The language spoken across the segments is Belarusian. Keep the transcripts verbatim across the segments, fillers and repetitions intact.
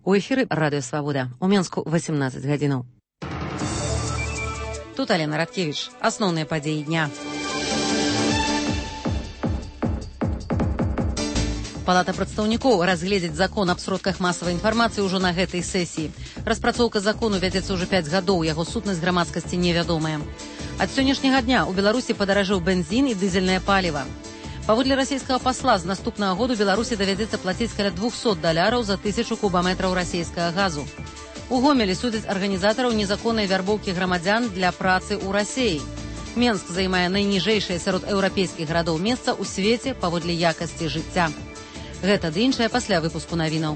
У эфіры Радыё Свабода. У Менску восемнадцать гадзінаў. Тут Алена Радкевич. Асноўныя падзеі дня. Палата прадстаўнікоў разгледзіць закон аб сродках масавай інфармацыі ўжо на гэтай сесіі. Распрацоўка закону вядзецца ўжо пяць гадоў, яго сутнасць грамадскасці невядомая. Ад сённяшняга дня ў Беларусі падаражэў бензін і дызельнае паліва. Паводле расійскага пасла, з наступнага году Беларусі давядзецца плаціць каля двухсот даляраў за тысячу кубаметраў расійскага газу. У Гомелі судзяць арганізатараў незаконнай вярбоўкі грамадзян для працы ў Расіі. Менск займае найніжэйшае сярод еўрапейскіх гарадоў месца ў свеце паводле якасці жыцця. Гэта ды іншае пасля выпуску навінаў.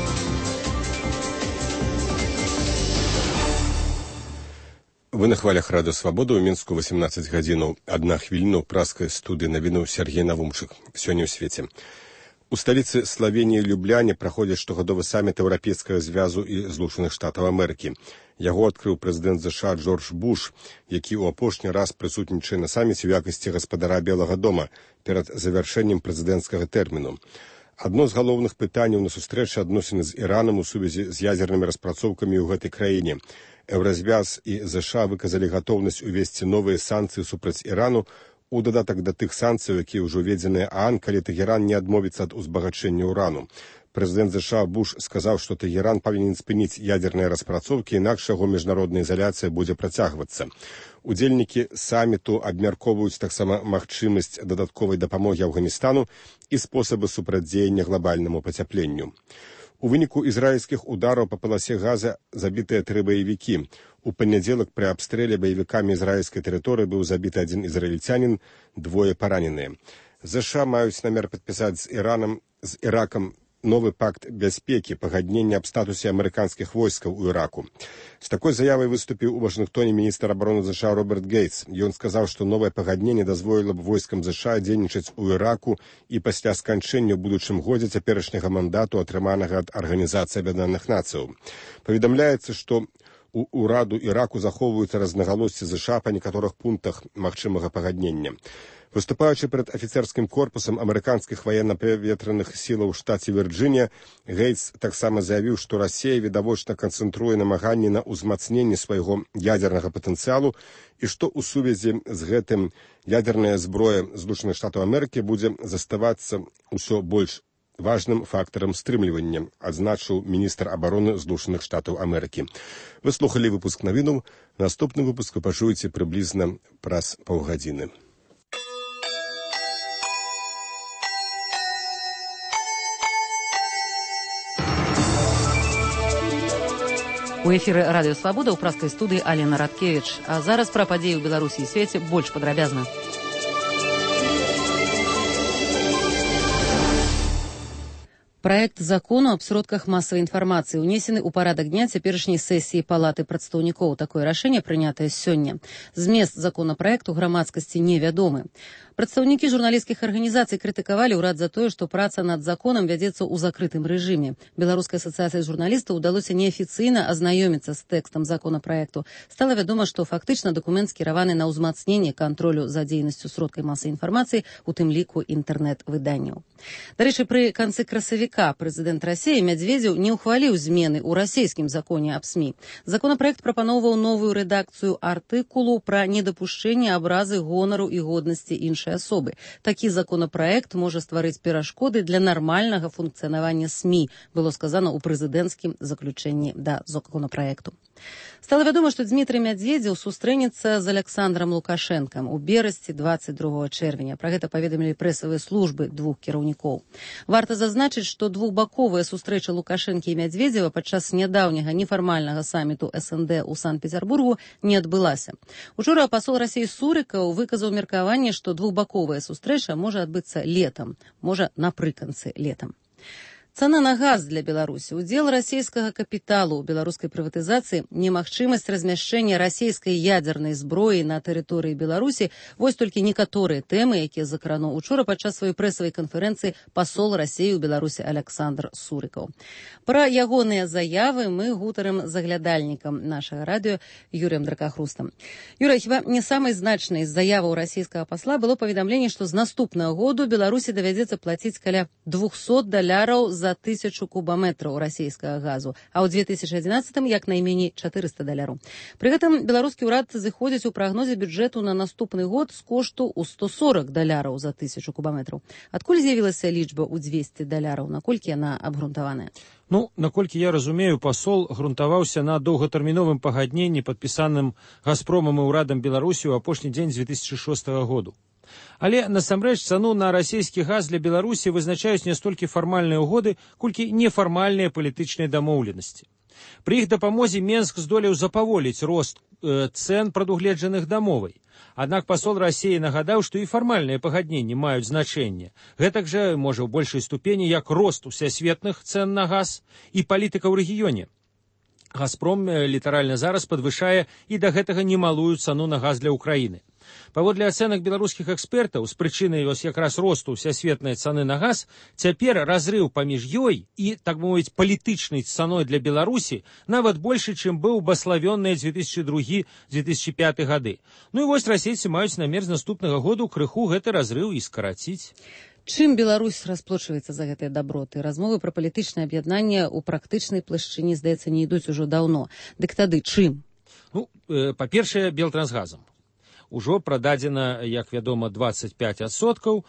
Вы на хвалях Радыё Свабода, у Мінску восемнадцать гадзінаў. Адна хвіліна ў праскай студыі навінаў Сергей Навумчык. Сёння ў свеце. У сталіцы Славеніі Любляне праходзіць штогадовы саміт Еўрапейскага звязу і Злучаных Штатаў Амерыкі. Яго адкрыў прэзідэнт ЗША Джордж Буш, які ў апошні раз прысутнічае на саміце ў якасці гаспадара Белага дома перад завяршэннем прэзідэнцкага тэрміну. Адно з галоўных пытанняў на сустрэчы адносіны з Іранам у сувязі з ядзернымі распрацоўкамі ў гэтай краіне. Еўразвяз і ЗША выказалі гатоўнасць увесці новыя санкцыі супраць Ірану у дадатак да тых санкцый, якія ўжо введзеныя ААН, калі Тэгеран не адмовіцца ад узбагачэння ўрану. Прэзідэнт ЗША Буш сказаў, што Тэгеран павінен спыніць ядзерныя распрацоўкі, інакш яго міжнародная изаляцыя будзе працягвацца. Удзельнікі саміту абмяркоўваюць таксама магчымасць дадатковай дапамогі Афганістану і спосабы супрацьдзеяння глобальнаму пацяпленню. У выніку ізраільскіх удараў па паласе Газа забітыя тры баевікі. У панядзелак пры абстрэле баевікамі ізраільскай тэрыторыі быў забіты адзін ізраільцянін, двое параненыя. ЗША маюць намер падпісаць з Іранам, з Іракам новы пакт бяспекі, пагаднення аб статусе амерыканскіх войскаў у Іраку. З такой заявай выступіў у Вашынгтоне міністр абароны ЗША Роберт Гейтс. Ён сказаў, што новае пагадненне дазволіла б войскам ЗША дзейнічаць у Іраку і пасля сканчэння ў будучым годзе цяперашняга мандату, атрыманага ад Арганізацыі Аб'яднаных Нацыяў. Паведамляецца, што у ўраду Іраку захоўваюцца рознагалоссі ЗША па некаторых пунктах магчымага пагаднення. Выступаючы перад афіцэрскім корпусам амерыканскіх ваенна-паветраных сілаў у штаце Вірджынія, Гейтс таксама заявіў, што Расія відавочна канцэнтруе намаганні на ўзмацненні свайго ядзернага патэнцыялу і што ў сувязі з гэтым ядзерная зброя Злучаных Штатаў Амерыкі будзе заставацца ўсё больш важным фактарам стрымлівання, адзначыў міністр абароны Злучаных Штатаў Амерыкі. Вы слухалі выпуск навінаў. Наступны выпуск вы пачуеце прыблізна праз паўгадзіны. У эфіры Радыё Свабода ў праскай студыі Алена Радкевич. А зараз пра падзеі ў Беларусі і свеце больш падрабязна. Праект закону аб сродках масавай інфармацыі ўнесены ў парадак дня цяперашняй сесіі Палаты прадстаўнікоў. Такое рашэнне прынятае сёння. Змест законапраекту грамадскасці невядомы. Прадстаўнікі журналісцкіх арганізацый крытыкавалі ўрад за тое, што праца над законам вядзецца ў закрытым рэжыме. Беларускай асацыяцыі журналістаў удалося неафіцыйна азнаёміцца з тэкстам законапраекту. Стала вядома, што фактычна дакумент скіраваны на ўзмацненне кантролю за дзейнасцю сродкай масавай інфармацыі, у тым ліку інтэрнэт-выданняў. Дарэчы, пры канцы красавіка прэзідэнт Расіі Мядзведзеў не ўхваліў змены ў расійскім законе аб СМІ. Законапраект прапаноўваў новую рэдакцыю артыкулу пра недапушчэнне абразы гонару і годнасці іншай асобы. Такі законапраект можа стварыць перашкоды для нармальнага функцыянавання СМІ, было сказана ў прэзідэнцкім заключэнні да законапраекту. Стала вядома, што Дзмітрый Мядзведзеў сустрэнецца з Аляксандрам Лукашэнкам у берасці дваццаць другога чэрвеня. Пра гэта паведамілі прэсавыя службы двух кіраўнікоў. Варта зазначыць, што двухбаковая сустрэча Лукашэнкі і Мядзведзева падчас нядаўняга нефармальнага саміту эс эн дэ ў Санкт-Петербургу не адбылася. Учора пасол Расіі Сурыкаў выказаў меркаванне, што двухбаковая сустрэча можа адбыцца летам, можа напрыканцы летам. Цана на газ для Беларусі, удзел расійскага капіталу ў беларускай прыватызацыі, немагчымасць размяшчэння расійскай ядзернай зброі на тэрыторыі Беларусі – вось толькі некаторыя тэмы, якія закрануў учора падчас сваёй прэсавай канферэнцыі пасол Расіі ў Беларусі Аляксандр Сурыкаў. Пра ягоныя заявы мы гутарым з аглядальнікам нашага радыё Юрыем Дракахрустам. Юрый, хіба не самай значнай з заяваў расійскага пасла было паведамленне, што з наступнага году Беларусі давядзецца плаціць каля двухсот даляраў за за тысячу кубаметраў расійскага газу, а ў две тысячы адзінаццатым як найменей чатырыста даляраў. Пры гэтым беларускі ўрад зыходзіць у прагнозе бюджэту на наступны год з кошту ў сто сорок даляраў за тысячу кубаметраў. Адкуль з'явілася лічба ў дзвесце даляраў, наколькі яна абгрунтаваная? Ну, наколькі я разумею, пасол грунтаваўся на доўгатэрміновым пагадненні, падпісаным Газпромам і ўрадам Беларусі ў апошні дзень дзве тысячы шостага году. Але, насамрэч, цану на расійскі газ для Беларусі вызначаюць не столькі фармальныя ўгоды, колькі нефармальныя палітычныя дамоўленасці. Пры іх дапамозе Менск здолеў запаволіць рост э, цэн, прадугледжаных дамовай. Аднак пасол Расіі нагадаў, што і фармальныя пагадненні маюць значэнне. Гэтак жа, можа, ў большай ступені, як рост усесветных цэн на газ і палітыка ў рэгіёне. Газпром літаральна зараз падвышае і да гэтага немалую цану на газ для Ўкраіны. Паводле ацэнак беларускіх экспертаў, з прычыны вось якраз росту ўсесветнай цаны на газ, цяпер разрыў паміж ёй і, так бы мовіць, палітычнай цаной для Беларусі нават большы, чым быў баславённыя дзве тысячы другі - дзве тысячы пяты гады. Ну і вось расейцы маюць намер з наступнага году крыху гэты разрыў і скараціць. Чым Беларусь расплочваецца за гэтыя даброты? Размовы пра палітычнае аб'яднанне ў практычнай плашчыне, здаецца, не ідуць ужо даўно. Дык тады чым? Ну, э, па-першае, Белтрансгазам. Ужо прададзена, як вядома, дваццаць пяць адсоткаў,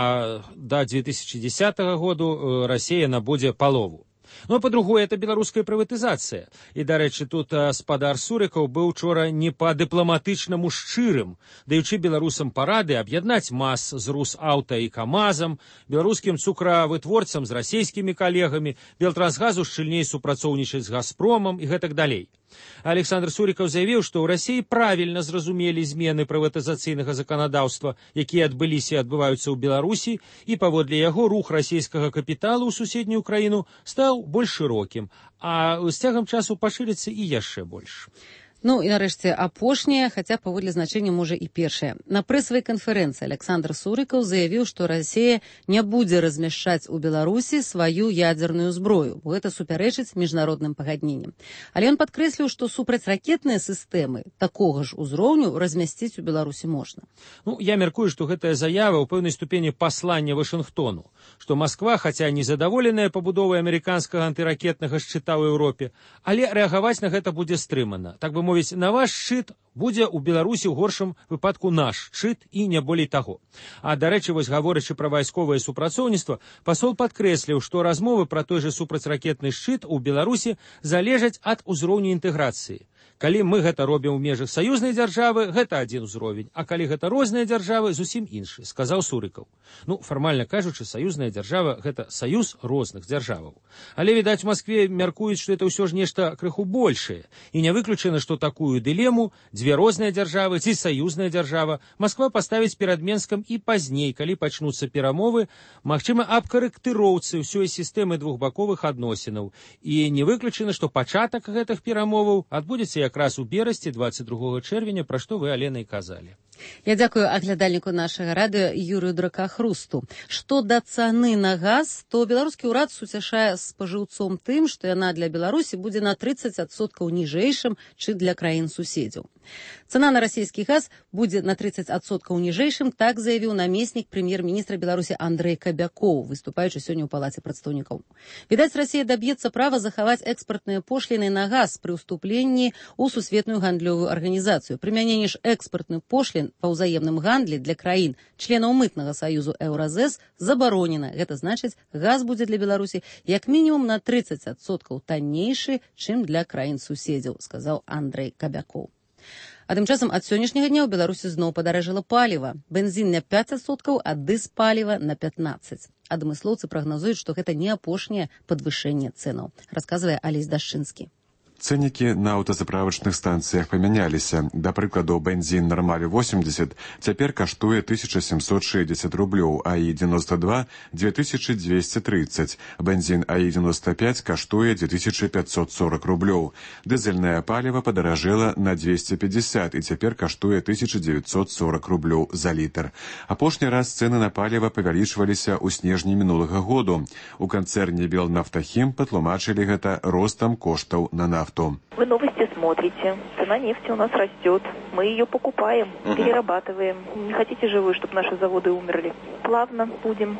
а да дзве тысячы дзесятага году Расія набудзе палову. Ну, а па-другое, это беларуская прыватызацыя. І, дарэчы, тут спадар Сурыкаў быў учора не па-дыпламатычнаму шчырым, даючы беларусам парады аб'яднаць МАЗ з Русаўта і КамАЗам, беларускім цукравытворцам з расійскімі калегамі, Белтрансгазу шчыльней супрацоўнічаць з Газпромам і гэтак далей. Александр Суриков заявіў, што ў Расіі правільна зразумелі змены прыватызацыйнага заканадаўства, якія адбыліся і адбываюцца ў Беларусі, і паводле яго рух расійскага капіталу ў суседнюю краіну стаў больш шырокім, а з цягам часу пашырыцца і яшчэ больш. Ну і нарэшце апошняе, хаця паводле значэння можа і першае. На прэсавай канферэнцыі Александр Сурыкаў заявіў, што Расія не будзе размяшчаць у Беларусі сваю ядзерную зброю, бо гэта супярэчыць міжнародным пагадненням. Але ён падкрэсліў, што супрацьракетныя сістэмы такога ж узроўню размясціць у Беларусі можна. Ну, я мяркую, што гэтая заява ў пэўнай ступені паслання Вашынгтону, што Масква, хаця незадаволеная пабудовай амерыканскага антыракетнага шчыта ў Еўропе, але рэагаваць на гэта будзе стрымана. Так бы мовіць, на ваш шчыт будзе ў Беларусі ў горшым выпадку наш шчыт і не болей таго. А, дарэчы, вось гаворачы пра вайсковае супрацоўніцтва, пасол падкрэсліў, што размовы пра той жа супрацьракетны шчыт у Беларусі залежаць ад узроўню інтэграцыі. Калі мы гэта робім у межах саюзнай дзяржавы, гэта адзін узровень, а калі гэта розныя дзяржавы, зусім іншы, сказаў Сурыкаў. Ну, фармальна кажучы, саюзная дзяржава – гэта саюз розных дзяржаваў. Але, відаць, у Маскве мяркуюць, што это ўсё ж нешта крыху большае. І не выключана, што такую дылему, дзве розныя дзяржавы ці саюзная дзяржава, Масква паставіць перад Менскам і пазней, калі пачнуцца перамовы, магчыма, аб карэктыроўцы ўсёй сістэмы двухбаковых адносінаў. І не выключана, што пачатак гэтых перамоваў адбудзецца якраз у берасці дваццаць другога чэрвеня, пра што вы, Алена, і казалі. Я дзякую аглядальніку нашага радыё Юрыю Дракахрусту. Што да цаны на газ, то беларускі ўрад суцяшае спажыўцом тым, што яна для Беларусі будзе на трыццаць адсоткаў ніжэйшым, чым для краін-суседзяў. Цана на расійскі газ будзе на трыццаць адсоткаў ніжэйшым, так заявіў намеснік прэм'ер-міністра Беларусі Андрэй Кабякоў, выступаючы сёння ў палаце прадстаўнікоў. Відаць, Расія даб'ецца права захаваць экспартныя пошліны на газ пры ўступленні ў сусветную гандлёвую арганізацыю. Прымяненне ж экспартных пошлін па ўзаемным гандлі для краін, членаў мытнага саюзу Еўразэс, забаронена. Гэта значыць, газ будзе для Беларусі як мінімум на трыццаць адсоткаў таннейшы, чым для краін-суседзяў, сказаў Андрэй Кабякоў. А тым часам ад сённяшняга дня ў Беларусі зноў падаражэла паліва. Бензін на пяць адсоткаў, а дызпаліва на пятнаццаць. Адмыслоўцы прагназуюць, што гэта не апошняе падвышэнне цэнаў, расказвае Алесь Дашчынскі. Цэнікі на аўтазаправачных станцыях памяняліся. Да прыкладу, бензін «Нормаль» восемьдесят цяпер каштуе тысяча семьсот шестьдесят рублёў, а і девяносто два – две тысячи двести тридцать. Бензін а і девяносто пять каштуе две тысячи пятьсот сорок рублёў. Дызельнае паліва падаражэла на двести пятьдесят і цяпер каштуе тысяча девятьсот сорок рублёў за літр. Апошні раз цэны на паліва павялічваліся ў снежні мінулага году. У канцэрне «Белнафтахім» патлумачылі гэта ростам коштаў на нафту. Вы новости смотрите, цена нефти у нас растет, мы ее покупаем, uh-huh. перерабатываем. Не хотите же вы, чтобы наши заводы умерли? Плавно будем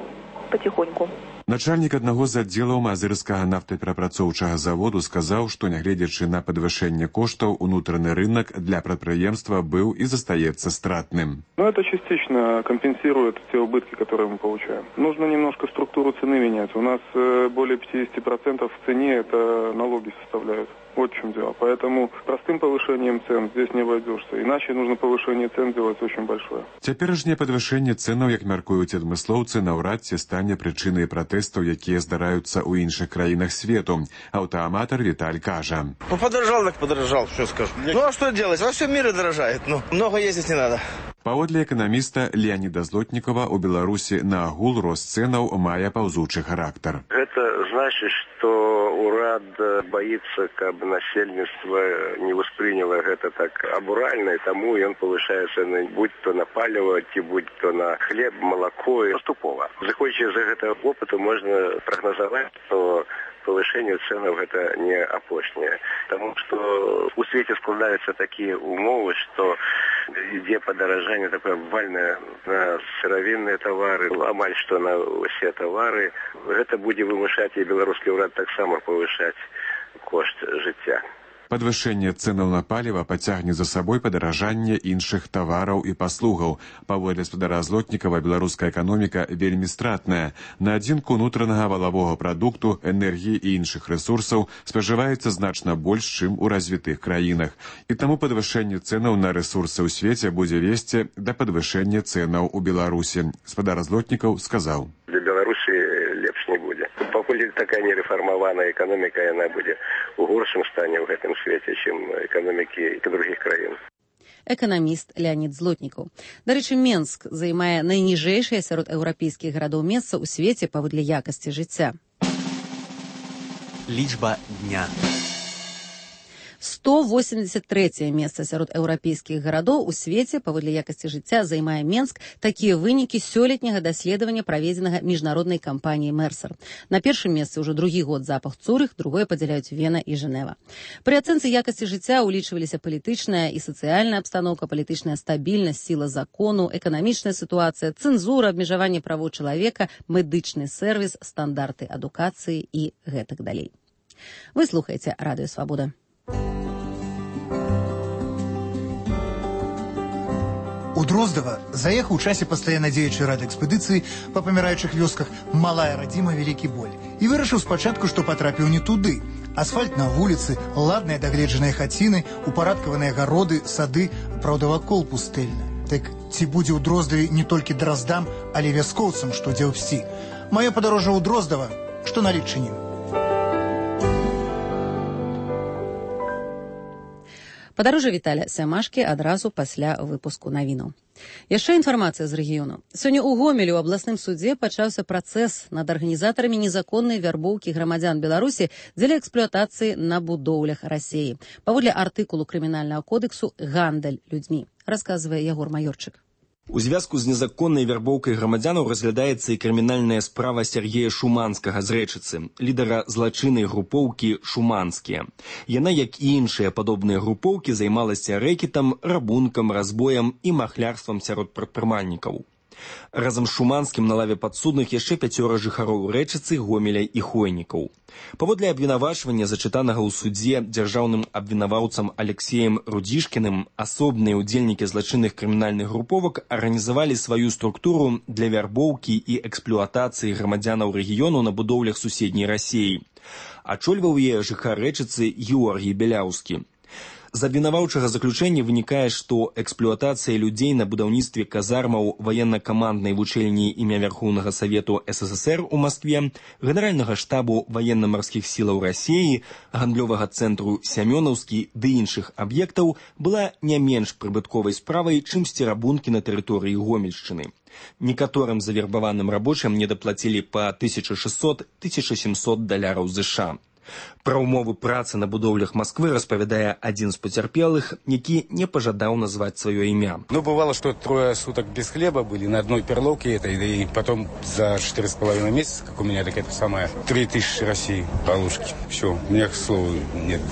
потихоньку. Начальнік аднаго з аддзелаў мазырскага нафтаперапрацоўчага заводу сказаў, што нягледзячы на падвышэнне коштаў, унутраны рынок для прадпрыемства быў и застаецца стратным. Но это частично компенсирует те убытки, которые мы получаем. Нужно немножко структуру цены менять. У нас более пятьдесят процентов в цене это налоги составляют. Вот в чем дело. Поэтому простым повышением цен здесь не обойдешься. Иначе нужно повышение цен делать очень большое. Цяперашняе падвышэнне цэнаў, як мяркуюць адмыслоўцы, наўрад ці стане прычынай пратэстаў, якія здараюцца ў іншых краінах свету. Аўтааматар Віталь кажа. Ну, подорожал, так подорожал, что скажу. Ну, а что делать? Во всем мире дорожает. Ну, много ездить не надо. Паводле эканаміста Леаніда Злотнікова, у Беларусі на агул рост цэнаў мае паўзучы характар. Это значит, что урад боится, каб насельніцтва не восприняло это так абуральна, и тому он повышает цены, будь то на паліва, ці будь то на хлеб, молоко, и поступово. Заходячи з гэтага опыту, можна прагназаваць, што повышение ценов это не апошняе. Потому что у свете складываются такие умовы, что ідзе падаражанне такое обвальное на сыровинные товары, амаль что на все товары. Это будзе вымушаць і беларускі ўрад таксама повышаць кошт жыцця. Падвышэнне цэнаў на паліва пацягне за сабой падаражанне іншых тавараў і паслугаў. Паводле гаспадара Злотнікава, беларуская эканоміка вельмі стратная. На адзінку унутранага валавога прадукту, энергіі і іншых рэсурсаў спажываецца значна больш, чым у развітых краінах. І таму падвышэнне цэнаў на рэсурсы ў свеце будзе весці да падвышэння цэнаў у Беларусі. Гаспадар Злотнікаў сказаў. Для Беларусі лепш не будзе. Пакуль такая нерэфармаваная эканоміка, яна будзе у горшым стане ў гэтым свеце, чым эканомікі других краін. Эканаміст Леанід Злотнікаў. Дарэчы, Менск займае найніжэйшае сярод еўрапейскіх гарадоў месца ў свеце паводле якасці жыцця. Лічба дня. сто восемьдесят третье месца сярод еўрапейскіх гарадоў у свеце паводле якасці жыцця займае Менск. Такія вынікі сёлетняга даследавання, праведзенага міжнароднай кампаніяй Мерсер. На першым месцы ўжо другі год запах Цурых, другое падзяляюць Вена і Жэнева. Пры ацэнцы якасці жыцця ўлічваліся палітычная і сацыяльная абстаноўка, палітычная стабільнасць, сіла закону, эканамічная сітуацыя, цэнзура, абмежаванне правоў чалавека, медычны сервіс, стандарты адукацыі і гэтак далей. Вы слухаеце Радыё Свабода. У Дроздава заехаў у часе пастаянна дзеючай рэдэкспедыцыі па паміраючых вёсках малая радзіма вялікі боль. І вырашыў спачатку, што патрапіў не туды. Асфальт на вуліцы, ладныя дагледжаныя хаціны, упарадкаваныя гароды, сады, праўда, вакол пустэльна. Так ці будзе ў Дроздаве не толькі драздам, але вяскоўцам, што дзе ўпсці. Маё падарожжа ў Дроздава, што налічанім. Падарожжа Віталя Сямашкі адразу пасля выпуску навінаў. Яшчэ інфармацыя з рэгіёну. Сёння ў Гомелі ў абласным судзе пачаўся працэс над арганізатарамі незаконнай вярбоўкі грамадзян Беларусі дзеля эксплуатацыі на будоўлях Расіі. Паводле артыкулу крымінальнага кодексу «Гандаль людзьмі», расказвае Ягор Маёрчык. У звязку з незаконнай вярбоўкай грамадзянаў разглядаецца і крымінальная справа Сергея Шуманскага з Рэчыцы, лідара злачыннай групоўкі «Шуманскія». Яна, як і іншыя падобныя групоўкі, займалася рэкетам, рабункам, разбоем і махлярствам сярод прадпрымальнікаў. Разам з Шуманскім на лаве падсудных яшчэ пяцёра жыхароў Рэчыцы, Гомеля і Хойнікаў. Паводле абвінавачвання, зачытанага ў судзе дзяржаўным абвінаваўцам Алексеем Рудзішкіным, асобныя ўдзельнікі злачынных крымінальных груповак арганізавалі сваю структуру для вярбоўкі і эксплуатацыі грамадзянаў рэгіёну на будоўлях суседняй Расіі. Ачольваў яе жыхар Рэчыцы Георгій Беляўскі. З абвінаваўчага заключэння вынікае, што эксплуатацыя людзей на будаўніцтве казармаў ваенна-каманднай вучэльні імя Вярхоўнага Савету СССР у Маскве, генеральнага штабу ваенна-марскіх сілаў Расіі, гандлёвага цэнтру Сямёнаўскі ды іншых аб'ектаў была не менш прыбытковай справай, чымсьці рабункі на тэрыторыі Гомельшчыны. Некаторым завербаваным рабочым не даплацілі па тысяча шэсцьсот - тысяча сямсот даляраў ЗША. Пра ўмовы працы на будоўлях Масквы распавядае адзін з пацярпелых, які не пажадаў назваць сваё імя. Ну, бывало, что трое суток без хлеба были на одной перловке этой, да и потом за четыре с половиной месяца, как у меня, так это самое, три тысячи России полушки. Все, у меня, к слову, нет больше.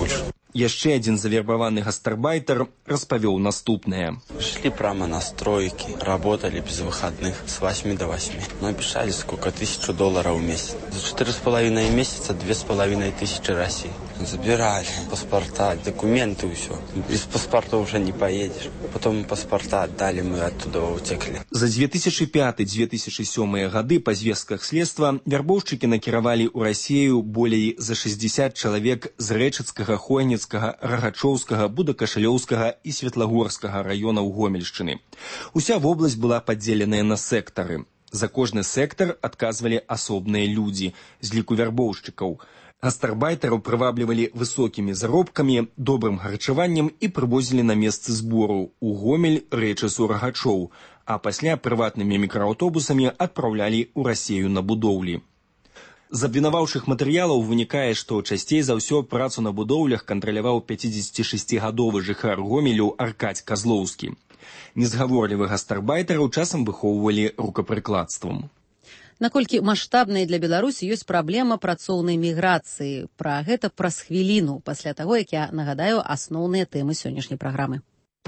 Яшчэ адзін завербаваны гастарбайтер распавёў наступнае. Шли прямо на стройки, работали без выходных с восьми до восьми. Но обещали сколько? Тысячу долларов в месяц. За четыре с половиной месяца две с половиной тысячи России. Забирали паспорта, документы и все. Без паспорта уже не поедешь. Потом паспорта отдали, мы оттуда утекли. За две тысячи пятый — две тысячи седьмой гады па звестках следства вярбоўшчыкі накіравалі ў Расію болей за шестьдесят чалавек з Рэчыцкага, Хойніцкага, Рагачоўскага, Будакашалёўскага і Светлагорскага раёнаў Гомельшчыны. Уся вобласць была падзеленая на сектары. За кожны сектар адказвалі асобныя людзі з ліку вярбоўшчыкаў. Гастарбайтараў прываблівалі высокімі заробкамі, добрым харчаваннем і прывозілі на месцы збору ў Гомель, Рэчысу, Рагачоў, а пасля прыватнымі мікрааўтобусамі адпраўлялі ў Расею на будоўлі. З абвінаваўчых матэрыялаў вынікае, што часцей за ўсё працу на будоўлях кантраляваў пяцідзесяцішасцігадовы жыхар Гомелю Аркадзь Казлоўскі. Незгаворлівых гастарбайтараў часам выхоўвалі рукапрыкладствам. Наколькі маштабнай для Беларусі ёсць праблема працоўнай міграцыі. Пра гэта праз хвіліну, пасля таго, як я нагадаю асноўныя тэмы сённяшняй праграмы.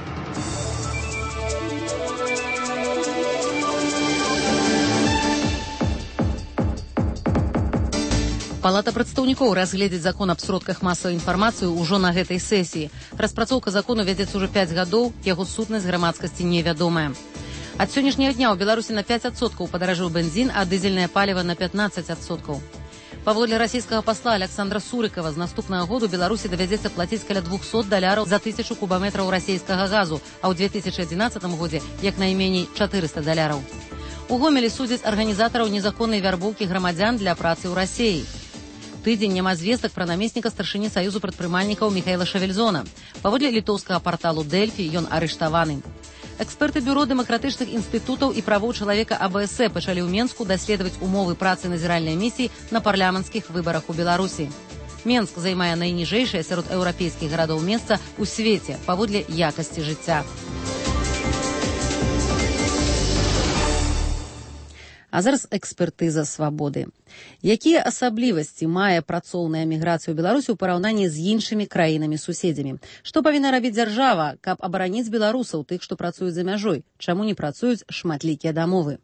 Палата прадстаўнікоў разгледзіць закон аб сродках масавай інфармацыі ўжо на гэтай сесіі. Распрацоўка закону вядзецца ўжо пяць гадоў, яго сутнасць грамадскасці невядомая. Ад сённяшняга дня ў Беларусі на пяць адсоткаў падаражэў бензін, а дызельнае паліва на пятнаццаць адсоткаў. Паводле расійскага пасла Александра Сурыкова, з наступнага году Беларусі давядзецца плаціць каля двухсот даляраў за тысячу кубаметраў расійскага газу, а ў две тысячы адзінаццатым годзе як найменей чатырыста даляраў. У Гомелі судзяць арганізатараў незаконнай вярбоўкі грамадзян для працы ў Расіі. Тыдзень няма звестак пра намесніка старшыні Саюзу прадпрымальнікаў Міхаіла Шавельзона. Паводле літоўскага парталу Дэльфі ён арыштаваны. Эксперты бюро дэмакратычных інстытутаў і правоў чалавека А Б С пачалі ў Менску даследаваць умовы працы назіральнай місіі на парламенцкіх выбарах у Беларусі. Менск займае найніжэйшае сярод еўрапейскіх гарадоў месца ў свеце паводле якасці жыцця. А зараз экспертыза свабоды. Якія асаблівасці мае працоўная міграцыя ў Беларусі ў параўнанні з іншымі краінамі-суседзямі? Што павінна рабіць дзяржава, каб абараніць беларусаў, тых, што працуюць за мяжой? Чаму не працуюць шматлікія дамовы?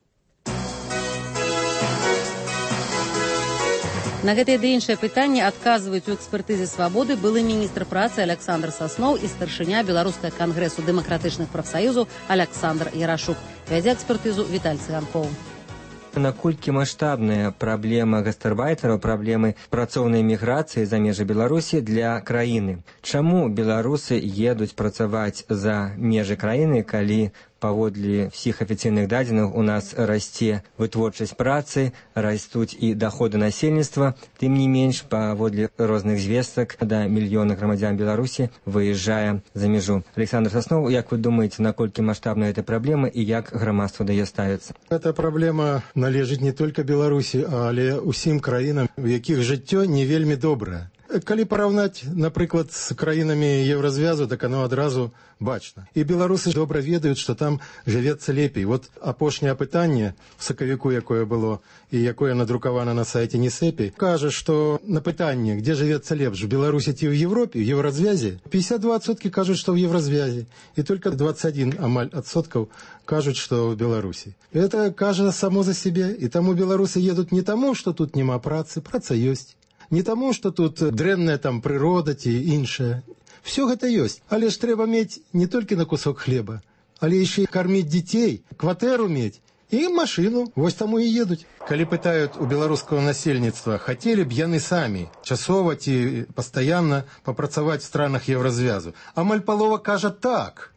На гэтае ды іншае пытанне адказваюць у экспертызе свабоды былы міністр працы Александр Сасноў і старшыня Беларускага кангрэсу дэмакратычных прафсаюзаў Александр Ярашук. Вядзе экспертызу Віталь Цыганкоў. Наколькі маштабная праблема гастарбайтараў, праблемы працоўнай міграцыі за межы Беларусі для краіны? Чаму беларусы едуць працаваць за межы краіны, калі паводле ўсіх афіцыйных дадзеных у нас расце вытворчасць працы, растуць і даходы насельніцтва, тым не менш, паводле розных звестак да мільёна грамадзян Беларусі выязджае за мяжу. Александр Сасноў, як вы думаеце, наколькі маштабная эта праблема і як грамадства да яе ставіцца? Эта праблема належыць не толькі Беларусі, але ўсім краінам, у якіх жыццё не вельмі добрае. Калі параўнаць, напрыклад, з краінамі Еўразвязу, так оно адразу бачна. І беларусы добра ведаюць, што там жывецца лепей. Вот апошняе пытанне в сакавіку, якое было, і якое надрукавана на сайце НИСЭПі, кажа, што на пытанне, дзе жывецца лепш, в Беларусі ці ў Европе, в Еўразвязе, пятьдесят два адсоткі кажуць, што ў Еўразвязе, і только двадцать один амаль адсоткаў кажуць, што ў Беларусі. Это кажа само за сябе, і таму беларусы едуць не таму, што тут няма працы, праца ёсць. Не таму, што тут дрэнная там прырода ці іншая. Все гэта ёсць. Але ж трэба мець не толькі на кусок хлеба, але яшчэ і карміць дзяцей, кватэру мець і машыну. Вось таму і едуць. Калі пытаюць у беларускага насельніцтва, хацелі б яны самі часова ці пастаянна папрацаваць в странах Еўразвязу. Амаль палова кажа так.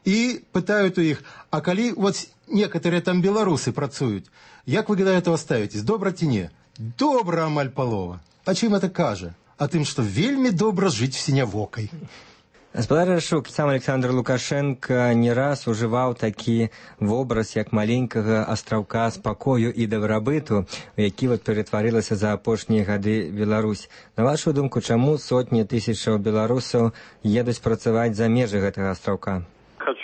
І пытаюць у іх, а калі вот некаторыя там беларусы працуюць, як вы да этого ставіцесь, добра ці не? Добра амаль палова. А чым это кажа? А тым, што вельмі добра жыць сінявокай. Гаспадар Ярашук, сам Александр Лукашенко не раз ужываў такі вобраз, як маленькага астраўка спакою і дабрабыту, у які вот ператварылася за апошнія гады Беларусь. На вашу думку, чаму сотні тысячаў беларусаў едуць працаваць за межы гэтага астраўка? Хочу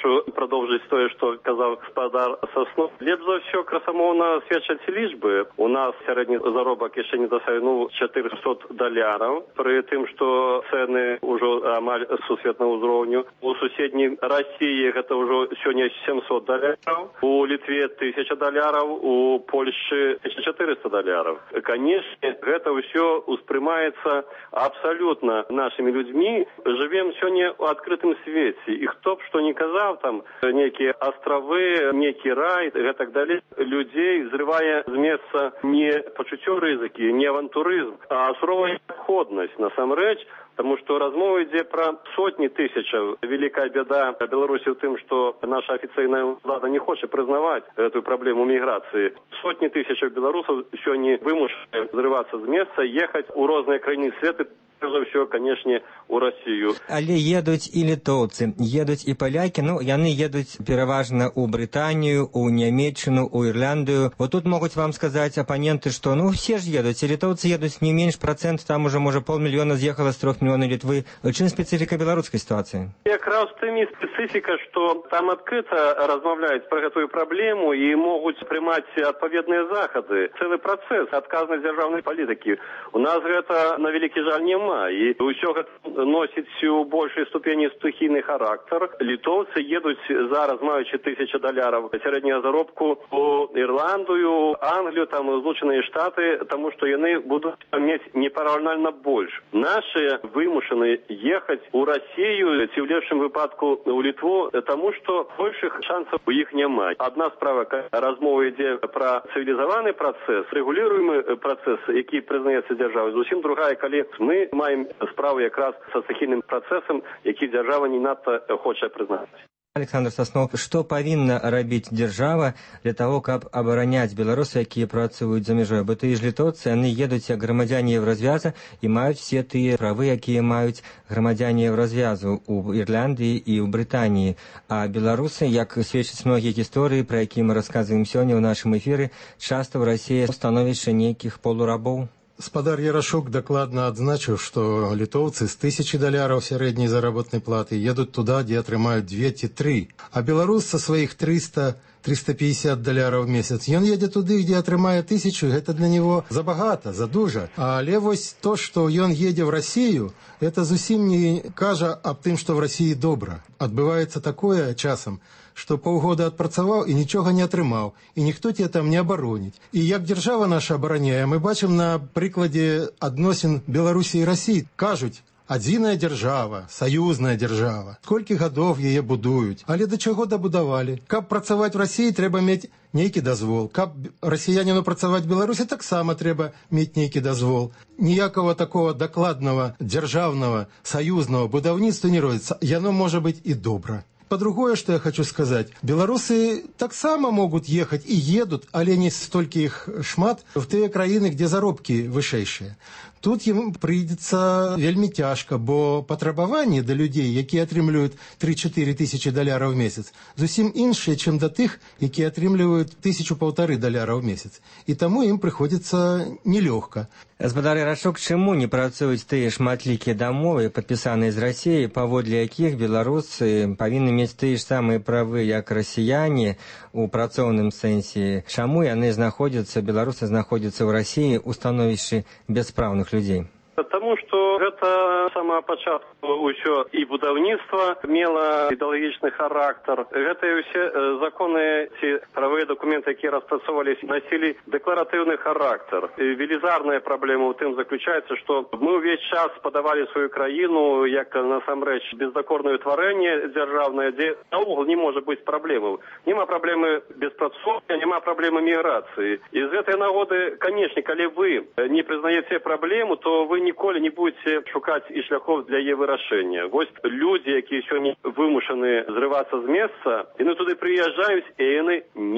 продовжить тое, што казаў гаспадар Саснов. Лепш за ўсё красамоўна сведчаць лічбы. У нас сярэдні заробак яшчэ не дасягнуў чатырсот даляраў, пры тым, што цэны ўжо амаль сусветнага ўзроўню. У суседняй Расіі гэта ўжо сёння сямсот даляраў, у Літве тысяча даляраў, у Польшчы тысяча чатырыста даляраў. Канешне, гэта ўсё успрымаецца абсалютна нашымі людзьмі. Жывем сёння ў адкрытым свеце, і хто б што не казаў, там нейкія астравы, нейкі рай, гэтак далей, людзей зрывае з месца не пачуццё рызыкі, не авантурызм, а суровая неабходнасць насамрэч. Потому что размова ідзе пра сотні тысячаў. Великая беда Беларусі ў тым, што наша афіцыйная ўлада не хоча прызнаваць эту праблему міграцыі. Сотні тысячаў беларусаў сёння вымушаны зрывацца з месца, ехаць у розныя краіны свету, за ўсё, канешне, у Расію. Але едуць і літоўцы, едуць і палякі, ну, яны едуць пераважна ў Брытанію, у Нямецчыну, у Ірландыю. Вот тут могуць вам сказаць апаненты, што, ну, все ж едуць, і літоўцы едуць не менш процент, там уже, можа, паўмільёна з'ехала з трох мільёнаў Літвы. Чым спецыфіка беларускай сітуацыі? Якраз тым і спецыфіка, што там адкрыта размаўляюць пра гэтую праблему і могуць прымаць адпаведныя захады. Цэлы працэс адказнай дзяржаўнай палітыкі. У нас гэта, на вялікі жаль, няма. І ўсё гэта носіць у большай ступені стыхійны характар. Літоўцы едуць зараз, маючы тысяча даляраў сярэдняга заробку, у Ірландыю, Англію, там, Злучаныя Штаты, таму што яны будуць мець непараўнальна больш. Нашы вымушаны ехаць у Расію, ці ў лепшым выпадку ў Літву, таму што большых шансаў у іх няма. Адна справа, размова ідзе пра цывілізаваны працэс, рэгуліруемы працэс, які прызнаецца дзяржавай. Зусім другая, калі мы маем справу якраз са стыхійным працэсам, які дзяржава не надта хоча прызнаць. Александр Соснов, што павінна рабіць дзяржава для таго, каб абараняць беларусы, якія працуюць за мяжой? Бо тыя ж літоўцы, яны едуць як грамадзяне Еўразвяза і маюць все тыя правы, якія маюць грамадзяне Еўразвязу ў Ірландыі і ў Брытаніі. А беларусы, як сведчаць многія гісторыі, пра якія мы расказваем сёння ў нашым эфіры, часта ў Расіі становішча нейкіх полурабоў. Спадар Ярашук дакладна адзначыў, што літоўцы з тысячы даляраў сярэдняй заработнай платы едуць туды, дзе атрымаюць дзве ці тры, а беларус са сваіх трыста - трыста пятьдесят даляраў в месяц, ён едзе туды, дзе атрымае тысячу, гэта для него забагата, задужа. Але вось то, што ён едзе ў Расію, это зусім не кажа аб тым, што в Расіі добра. Адбываецца такое часам, што паўгода адпрацаваў і нічога не атрымаў, і ніхто тебе там не абароніць. І як дзяржава наша абараняе, мы бачым на прыкладзе адносін Беларусі і Расіі. Кажуць, адзіная дзяржава, саюзная дзяржава. Сколькі гадоў яе будуюць, але да чаго дабудавалі? Каб працаваць в Расіі, трэба мець нейкі дазвол. Каб расіяніну працаваць в Беларусі, таксама трэба мець нейкі дазвол. Ніякага такого дакладнага, дзяржаўнага, саюзнага будаўніцтва не робіцца. Яно можа быць і добра. По-другое, что я хочу сказать, белорусы так само могут ехать и едут, але не столько их шмат, в те краины, где заробки вышэйшие. Тут ему прыйдзецца вельмі цяжка, бо патрабаванні да людзей, якія атрымліваюць тры-чатыры тысячи даляраў в месяц, зусім іншыя, чым да тых, якія атрымліваюць тысячу-паўтары даляраў в месяц. І таму ім прыходзіцца нелёгка. Гаспадар Ярашук, чаму не працуюць тыя шматлікія дамовы, падпісаныя з Расіяй, паводле якіх беларусы павінны мець тыя ж самыя правы, як расіяне у працоўным сэнсе? Чаму яны знаходзяцца, беларусы знаходзяцца ў Расіі ў становішчы бяспраўных людей? Потому что гэта самого пачатку ўсё і будаўніцтва мела ідэалагічны характар. Гэта і ўсе законы ці правыя дакументы, якія распрацоўваліся, насілі дэкларатыўны характар. Велізарная праблема ў тым заключаецца, што мы ўвесь час падавалі сваю краіну як насамрэч бездакорнае тварэнне дзяржаўнае, дзе наогул не можа быць праблемаў. Няма праблемы беспрацоўя, няма праблемы міграцыі. І з гэтай нагоды, канешне, калі вы не прызнаеце праблему, то вы ніколі не будете шукаць і шляхов для яе вырашэння. Вось людзі, якія сёння вымушаны зрывацца з месца, яны туды прыязджаюць, і яны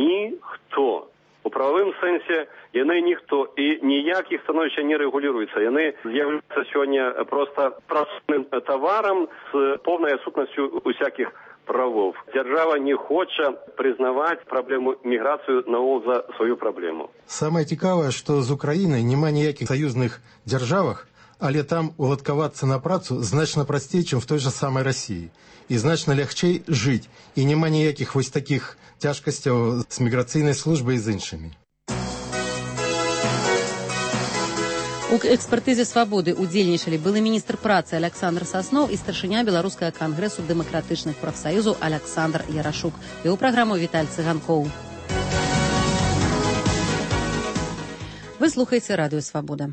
ніхто. У прававым сэнсе яны ніхто, і ніяк іх становішча не рэгуліруецца. Яны з'яўляюцца сёння проста працоўным таварам з поўнай адсутнасцю усякіх правов. Дзяржава не хоча прызнаваць праблему міграцыю наогул за сваю праблему. Самае цікавае, што з Украінай няма ніякіх саюзных дзяржавах Але там уладкавацца на працу значна прасцей, чым в той же самой России. І значна лягчэй жыць. І няма ніякіх вось такіх цяжкасцяў з міграцыйнай службай і з іншымі. У экспертызе «Свабоды» удзельнічалі былы міністр працы Александр Сасноў і старшыня Беларускага кангрэсу дэмакратычных прафсаюзаў Александр Ярашук. Вёў праграму Віталь Цыганкоў. Вы слухаеце радыё «Свабода».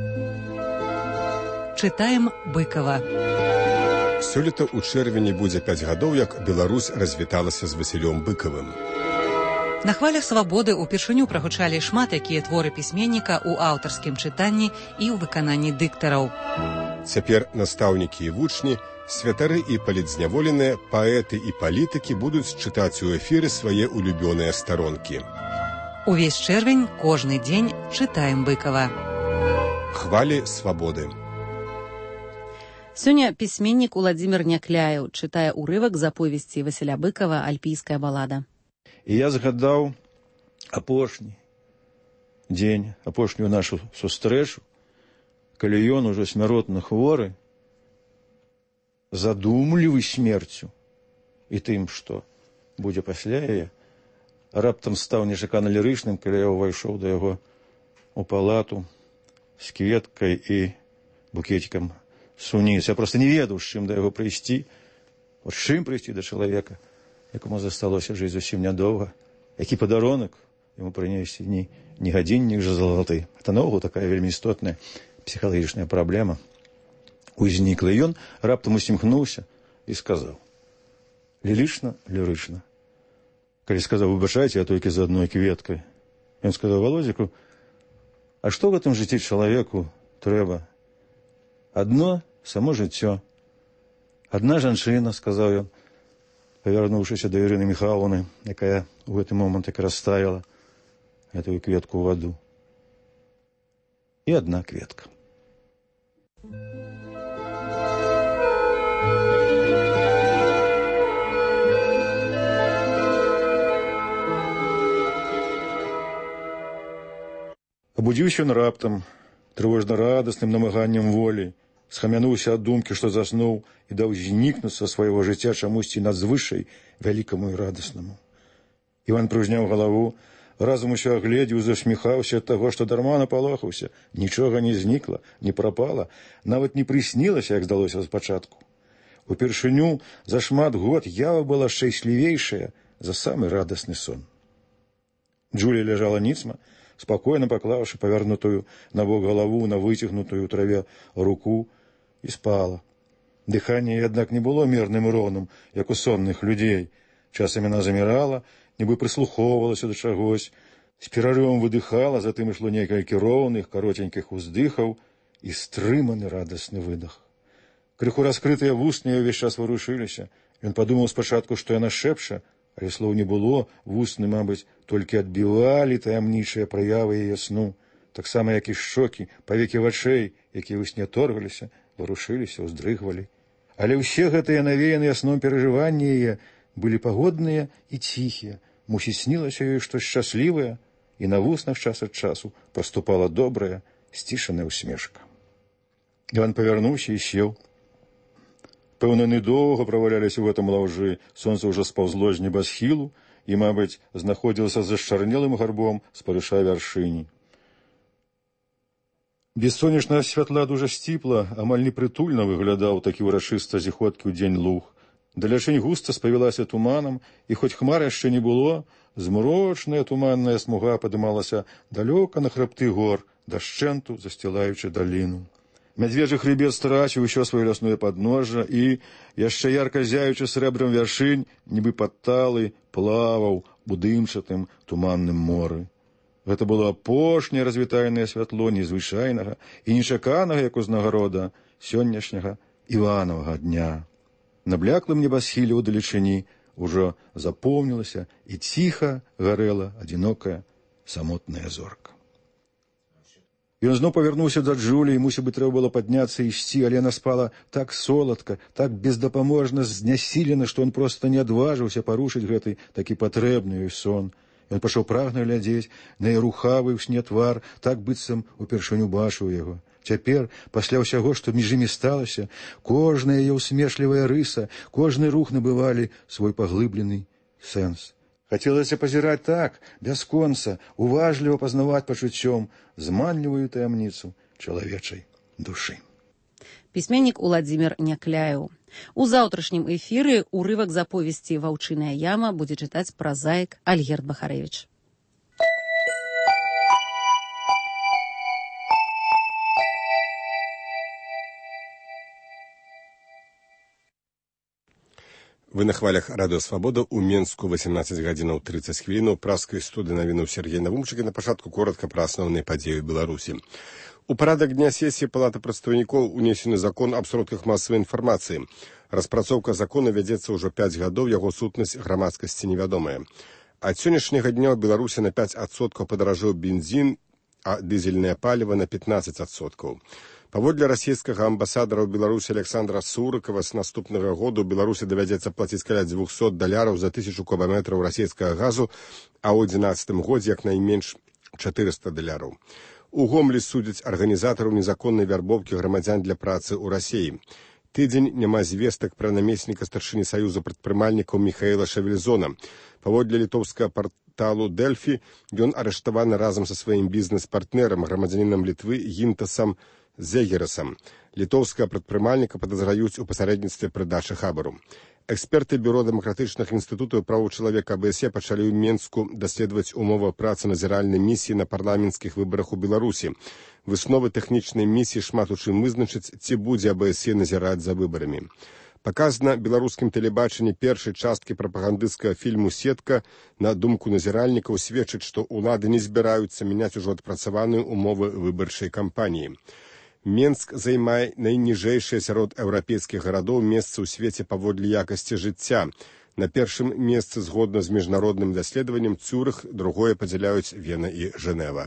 Чытаем Быкова. Сёлета ў чэрвені будзе пяць гадоў, як Беларусь развіталася з Васілём Быкавым. На хвалях «Свабоды» упершыню прагучалі шмат якія творы пісьменніка ў аўтарскім чытанні і ў выкананні дыктараў. Цяпер настаўнікі і вучні, святары і палітзняволеныя, паэты і палітыкі будуць чытаць у эфіры свае улюбёныя старонкі. Увесь чэрвень, кожны дзень чытаем Быкава. Хвалі свабоды. Сёння пісьменнік Уладзімір Някляеў чытае ўрывак з аповесці Васіля Быкава «Альпійская балада». І я згадаў апошні дзень, апошнюю нашу сустрэчу, калі ён ужо смяротна хворы, задумлівы смерцю і тым, што будзе пасля яе, раптам стаў нечакана лірычным, калі я ўвайшоў да яго у палату з кветкай і букетикам суніц. Я проста не ведаў, з чым да яго прыйсці, от чым прыйсці да чалавека, якому засталося жыць зусім нядоўга, які падаронак яму прынесці ні, ні гадзіннік жа залаты. Это наогул такая вельмі істотная псіхалагічная праблема узнікла. І ён раптам усміхнуўся і сказаў: лірычна, лірычна. Калі сказаў: выбачайце, я толькі за адной кветкай. Ён сказаў: Володзіку, а што в гэтым жыцці чалавеку трэба? Адно само жыццё. Адна жанчына, сказаў ён, павярнуўшыся да Ірыны Міхайлаўны, якая ў гэты момант як расставіла гэтую кветку ў ваду. І адна кветка. Абудзіўся ён раптам, трывожна-радасным намаганнем волі, схамянуўся ад думкі, што заснуў і даў знікнуць са свайго жыцця чамусьці надзвышай вялікаму і радаснаму. Іван прыўзняў галаву, разам усё агледзеў, засміхаўся ад таго, што дарма напалохаўся. Нічога не знікла, не прапала, нават не прыснілася, як здалося спачатку. Упершыню за шмат год ява была шчаслівейшая за самы радасны сон. Джулія ляжала ніцма, спакойна паклаўшы павярнутую набок галаву на выцягнутую ў траве руку, і спала. Дыханне, аднак, не было мерным і роўным, як у сонных людзей. Часам яна замірала, нібы прыслухоўвалася да чагось, з перарывам выдыхала, затым ішло некалькі роўных, каротенькіх уздыхаў і стрыманы радасны выдах. Крыху раскрытыя вусны ўвесь час варушыліся. Ён падумаў спачатку, што яна шэпча, але слоў не было, вусны, мабыць, толькі адбівалі таямнічыя праявы яе сну, таксама як і шчокі, павекі вачэй, якія ў сне торгаліся, варушыліся, уздрыгвалі. Але ўсе гэтыя навеяныя сном перажыванні яе былі пагодныя і ціхія. Мусіць, снілася ёй штось шчаслівае, і на вуснах час ад часу праступала добрая, сцішаная ўсмешка. Іван павярнуўся і сеў. Пэўна, яны доўга праваляліся ў гэтым лаўжы, сонца ўжо спаўзло з небасхілу і, мабыць, знаходзілася за зашчарнелым гарбом спарыша вяршыні. Без сонечнага святла дужа сціпла, амаль непрытульна выглядаў такі ўрачыста зіходкі ў дзень луг. Далячынь густа спавілася туманам, і хоць хмар яшчэ не было, змрочная туманная смуга падымалася далёка на хрыбты гор, дашчэнту засцілаючы даліну. Мядзведжы хрыбет страціў усё сваё лясное падножжа і, яшчэ ярка зяючы срэбрам вяршынь, нібы падталы, плаваў у дымчатым туманным моры. Гэта было апошняе развітальнае святло незвычайнага і нечаканага, як узнагарода, сённяшняга Іванавага дня. На бляклым небасхіле ўдалечыні ўжо запомнілася і ціха гарэла адзінокая самотная зорка. Ён зноў павярнуўся да Джулі, і, мусіць быць, трэба было падняцца і ісці, але яна спала так соладка, так бездапаможна знясілена, што ён проста не адважыўся парушыць гэты такі патрэбны ёй сон. Ён пачаў прагна глядзець на яе рухавы ў сне твар, так быццам упершыню бачыў яго. Цяпер, пасля ўсяго, што між імі сталася, кожная яе ўсмешлівая рыса, кожны рух набывалі свой паглыблены сэнс. Хацелася пазіраць так, бясконца, уважліва пазнаваць пачуццём зманлівую таямніцу чалавечай душы. Пісьменнік Уладзімір Някляеў. У заўтрашнім эфіры урывак з аповесці «Ваўчыная яма» будзе чытаць празаік Альгерд Бахарэвіч. Вы на хвалях радыё Свабода ў Менску восемнадцать гадзінаў тридцать хвілінаў праскай студыі навінуў Сергей Навумчык і на пачатку коротка пра асноўныя падзеі ў Беларусі. У парадак дня сесіі Палаты прадстаўнікоў унесены закон аб сродках масавай інфармацыі. Распрацоўка закона вядзецца ўжо пяць гадоў, яго сутнасць грамадскасці невядомая. Ад сённяшняга дня ў Беларусі на пяць адсоткаў падаражэў бензін, а дызельнае паліва на пятнадцать адсоткаў. Паводле расійскага амбасадара ў Беларусі Александра Сурыкава з наступнага году Беларусі давядзецца плаціць каля двухсот даляраў за тысячу кубаметраў расійскага газу, а ў дванаццатым годзе як найменш чатырыста даляраў. У Гомлі судзяць арганізатараў незаконнай вярбоўкі грамадзян для працы ў Расіі. Тыдзень няма звестак пра намесніка старшыні Саюза прадпрымальнікаў Міхаэла Шавельзона. Паводле літоўскага парталу Дэльфі, ён арыштаваны разам са сваім бізнес-партнерам, грамадзянінам Літвы Гінтасам Зегерасам. Літоўскага прадпрымальніка падазраюць у пасярэдніцтве пры дачы хабару. Эксперты Бюро дэмакратычных інстытутаў правоў чалавека АБСЕ пачалі ў Менску даследаваць умовы працы назіральнай місіі на парламенцкіх выбарах у Беларусі. Высновы тэхнічнай місіі шмат у чым вызначыць, ці будзе АБСЕ назіраць за выбарамі. Паказана беларускім тэлебачанні першай часткі прапагандысцкага фільму «Сетка» на думку назіральнікаў сведчыць, што ўлады не збіраюцца мяняць ужо адпрацаваныя умовы выбарчай кампаніі. Менск займае найніжэйшае сярод еўрапейскіх гарадоў месца ў свеце паводле якасці жыцця. На першым месцы згодна з міжнародным даследаваннем Цюрых, другое падзяляюць Вена і Жэнева.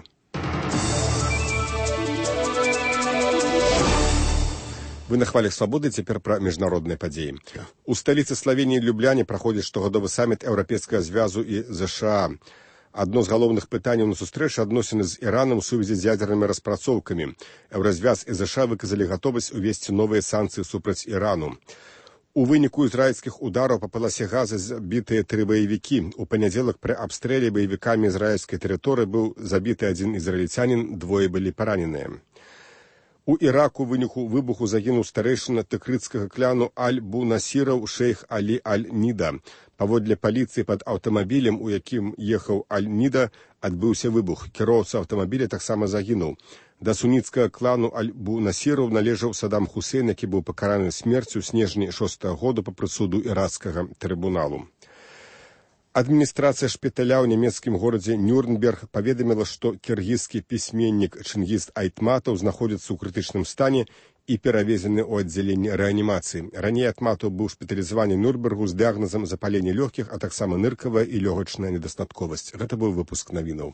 Вы на хвалях Свабоды, цяпер пра міжнародныя падзеі. У сталіцы Славеніі Любляне праходзіць штогадовы саміт Еўрапейскага звязу і ЗША. Адно з галоўных пытанняў на сустрэчы адносіны з Іранам у сувязі з ядзернымі распрацоўкамі. Еўразвяз і ЗША выказалі гатовасць увесці новыя санкцыі супраць Ірану. У выніку ізраільскіх удараў па паласе Газы забітыя тры баевікі. У панядзелак пры абстрэле баевікамі ізраільскай тэрыторыі быў забіты адзін ізраільцянін, двое былі параненыя. У Іраку ў выніку выбуху загінуў старэйшына тыкрыцкага кляну Аль-Бу-Насіраў шэйх Алі Аль-Ніда. Паводле паліцыі пад аўтамабілем, у якім ехаў Аль-Ніда, адбыўся выбух. Кіроўца аўтамабіля таксама загінуў. Да суніцкага клану Аль-Бу-Насіраў належаў Садам Хусейн, які быў пакараны смерцю ў снежні шостага года па прысуду ірацкага трыбуналу. Адміністрацыя шпіталя ў нямецкім горадзе Нюрнберг паведаміла, што кіргізскі пісьменнік Чынгіз Айтматаў знаходзіцца ў крытычным стане і перавезены ў аддзяленне рэанімацыі. Раней Айтматаў быў шпіталізаваны ў Нюрнбергу з дыягназам запаленне лёгкіх, а таксама ныркавая і лёгачная недастатковасць. Гэта быў выпуск навінаў.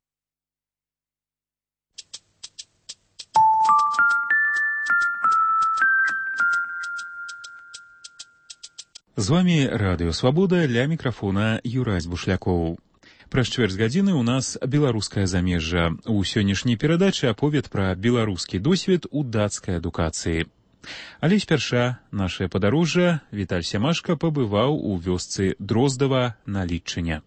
З вами Радыё Свабода, ля мікрафона Юрась Бушлякоў. Праз чвэрць гадзіны ў нас беларускае замежжа. У сённяшняй перадачы аповед пра беларускі досвед у дацкай адукацыі. Але спярша нашае падарожжа Віталь Сямашка пабываў у вёсцы Дроздава на Літчыне.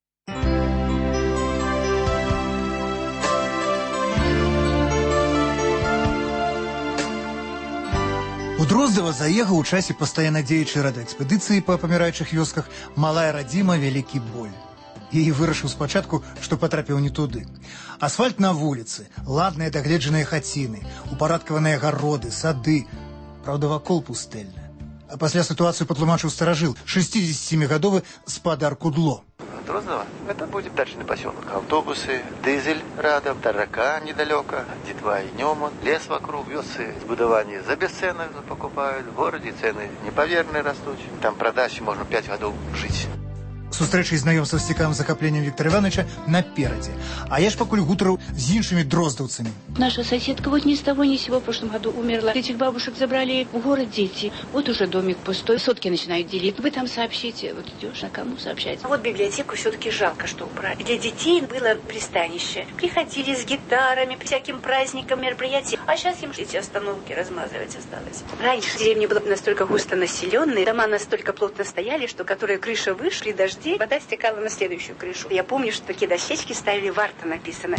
У Дроздава заехаў у часе пастаянна дзеючай радаэкспедыцыі па паміраючых вёсках малая радзіма вялікі боль. І вырашыў спачатку, што патрапіў не туды. Асфальт на вуліцы, ладныя дагледжаныя хаціны, упарадкаваныя гароды, сады. Праўда, вакол пустэльна. А пасля ситуацию патлумачыў старажыл, шестидесятисемигодовый спадар Кудло. Дроздово – это будет дачный поселок. Автобусы, дизель рядом, таррака недалеко, детва и нема, лес вокруг, вёсы сбудования за бесценок покупают, в городе цены неповерные растут. Там продачи можно пять годов жить. Сустрэча і знаёмства з цікавым захапленнем Віктора Івановича наперадзе. А я ж пакуль гутараў з іншымі дроздаўцамі. Наша соседка вот ни с того ни с сего в прошлом году умерла. Этих бабушек забрали в город дети. Вот уже домик пустой, сотки начинают делить. Вы там сообщите, вот идешь, а кому сообщать? А вот библиотеку все-таки жалко, что убрали. Для детей было пристанище. Приходили с гитарами, всяким праздникам, мероприятиям. А сейчас им эти остановки размазывать осталось. Раньше деревня была настолько густо населенной, дома настолько плотно стояли, что которая крыша выше, при дожде вода стекала на следующую крышу. Я помню, что такие дощечки ставили, «Варта» написано.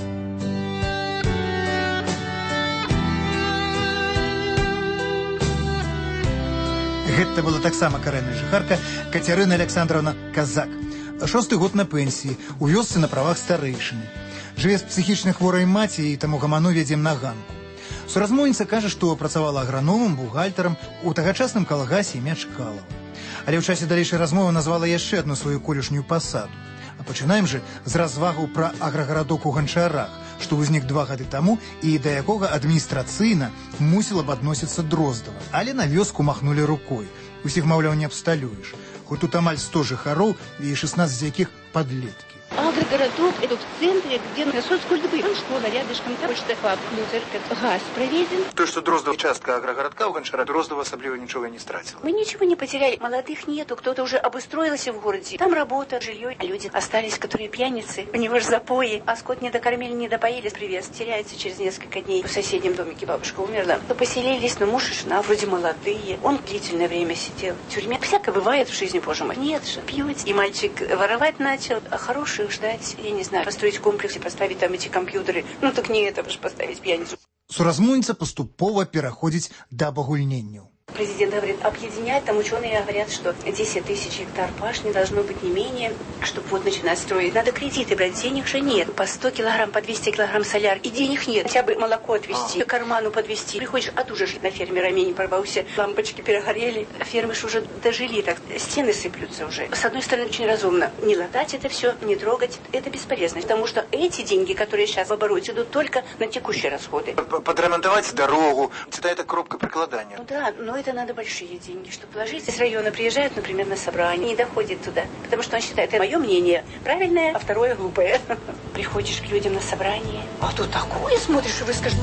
Гэта была таксама карэнная жыхарка Кацярына Александровна Казак. Шосты год на пенсіі, у вёсцы на правах старэйшыны. Жыве з псіхічна хворай маці і таму гаману вядзем на ганку. Суразмоўніца кажа, што працавала аграномам, бухгалтарам у тагачасным калгасе імя Чкалова. Але ў часе далейшай размовы назвала яшчэ адну сваю колішнюю пасаду. А пачынаем же з развагаў пра аграгарадок у Ганчарах, што ўзнік два гады таму і да якога адміністрацыйна мусіла б адносіцца Дроздава. Але на вёску махнулі рукой. Усіх, маўляў, не абсталюеш. Хоць тут амаль сто жыхароў і шестнадцать з якіх падлеткі. Агрогородок – это в центре, где на соцкультуры. Там школа рядышком, там почта, фаб, церковь, газ проведен. То, что Дроздов участка агрогородка у Гончара, Дроздова особливо ничего не стратил. Мы ничего не потеряли. Молодых нету, кто-то уже обустроился в городе. Там работа, жилье. А люди остались, которые пьяницы. У него же запои. А скот не докормили, не допоили. Привет. Теряется через несколько дней. В соседнем домике бабушка умерла. То поселились, но муж и жена вроде молодые. Он длительное время сидел в тюрьме. Всякое бывает в жизни, боже мой. Нет же, пьют. И мальчик воровать начал. А хороших ждать, я не знаю, построить комплекс и поставить там эти компьютеры. Ну так не это же поставить пьяницу. Суразмоўніца паступова пераходзіць да абагульненняў. Президент говорит, объединять, там ученые говорят, что десять тысяч гектар пашни должно быть не менее, чтобы вот начинать строить. Надо кредиты брать, денег же нет. По сто килограмм, по двести килограмм соляр, и денег нет. Хотя бы молоко отвезти, к карману подвезти. Приходишь, а тут же на ферме рамень порвался, лампочки перегорели. Фермы ж уже дожили, так стены сыплются уже. С одной стороны, очень разумно. Не латать это все, не трогать, это бесполезно. Потому что эти деньги, которые сейчас в обороте, идут только на текущие расходы. Подремонтовать дорогу, это кропка прикладания. Ну да, но это надо большие деньги, чтобы вложить. Из района приезжают, например, на собрание, не доходит туда. Потому что он считает, это мое мнение правильное, а второе глупое. Приходишь к людям на собрание, а тут такое смотришь, и вы скажете...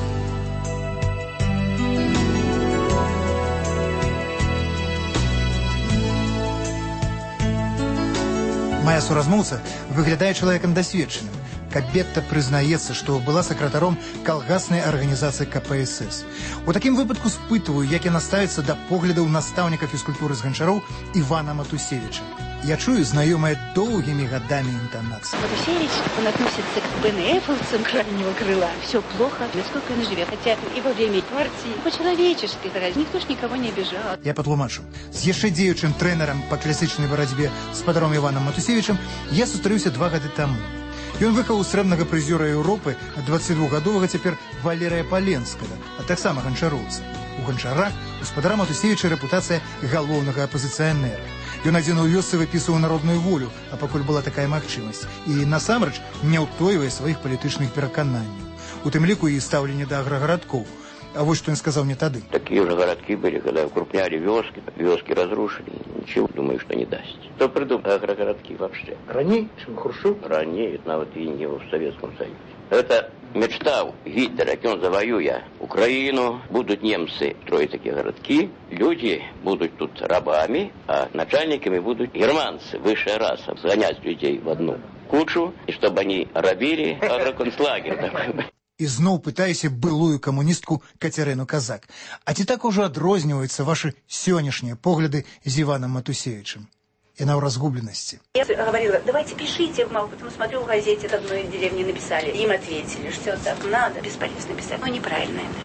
Моя суразмоўца выглядае чалавекам дасведчаным. Кабетта прызнаецца, што была сакратаром калгаснай арганізацыі ка пэ эс эс. У такім выпадку спытваю, як яна ставіцца да поглядаў настаўніка фізкультуры з Ганчароў Івана Матусевіча. Я чую знаёмыя доўгімі гадамі інтанацыі. Матусевич, он относится к БНФовцам крайнего крыла. Все плохо, насколько он живет. Хотя и во время партии по-человечески, никто ж никого не обижал. Я патлумачу. З яшчэ дзеючым трэнерам па класічнай барацьбе з спадаром Іванам Матусевічам я сустрэўся два гады таму. Ён выхаў у срэбнага прызёра Еўропы дваццацідвухгадовага цяпер Валерыя Паленскага, а таксама ганчароўца. У Ганчарах у спадара Матусевіча рэпутацыя галоўнага апазіцыянера. Ён адзін у вёсцы выпісваў народную волю, а пакуль была такая магчымасць, і насамрэч не ўтойвае сваіх палітычных перакананняў. У тым ліку і стаўленне да аграгарадкоў. А вот что он сказал мне тогда. Такие же городки были, когда укрупняли вёски, вёски разрушили. Ничего, думаю, что не даст. Кто придумал агрогородки вообще? Ранее, чем Хрущев? Ранее, навод и не в Советском Союзе. Это мечта Гитлера, как он завоюет Украину, будут немцы строить такие городки, люди будут тут рабами, а начальниками будут германцы, высшая раса, сгонять людей в одну кучу, и чтобы они рабили, агроконцлагерь такой. І зноў пытаюся былую камуністку Кацярыну Казак. А ці так ужо адрозніваюцца ваши сённяшнія погляды з Иваном Матусевичем? Яна ў разгубленасці. Я говорила, давайте пишите, мало, потом смотрю в газете, в одной деревне написали. Им ответили, что так надо, бесполезно писать. Но неправильно это.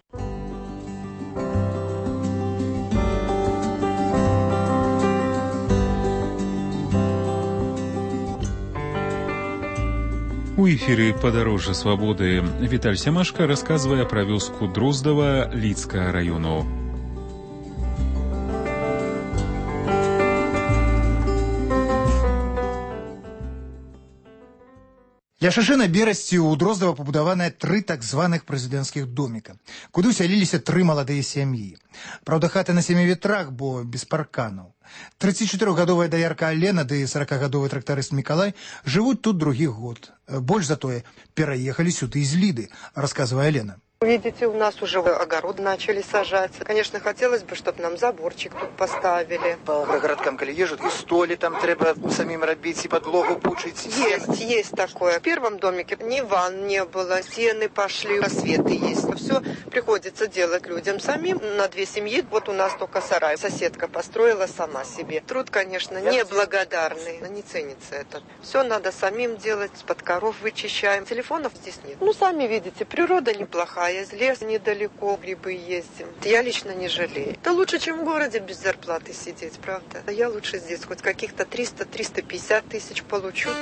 У эфіры «Падарожжа свабоды» Віталь Сямашка расказвае пра вёску Дроздава Лідскага раёну. Ля шашы на берасці ў Дроздава пабудаваныя тры так званых прэзідэнцкіх доміка, куды ўсяліліся тры маладыя сям'і. Праўда, хаты на сямі ветрах, бо без парканаў. тридцатичатырохгадовая даярка Алена ды сорокагадовы трактарыст Мікалай жывуць тут другі год. Больш за тое, пераехалі сюды з Ліды, расказвае Алена. Видите, у нас уже огород начали сажать. Конечно, хотелось бы, чтобы нам заборчик тут поставили. По городкам, коли езжут, и столи там треба самим робить, и подлогу пучить. Есть, есть такое. В первом домике ни ванн не было, стены пошли, просветы есть. Все приходится делать людям самим. На две семьи, вот у нас только сарай. Соседка построила сама себе. Труд, конечно, неблагодарный, не ценится это. Все надо самим делать, под коров вычищаем. Телефонов здесь нет. Ну, сами видите, природа неплохая. Из леса недалеко, грибы ездим. Я лично не жалею. Это лучше, чем в городе без зарплаты сидеть, правда? Я лучше здесь хоть каких-то триста - триста пятьдесят тысяч получу.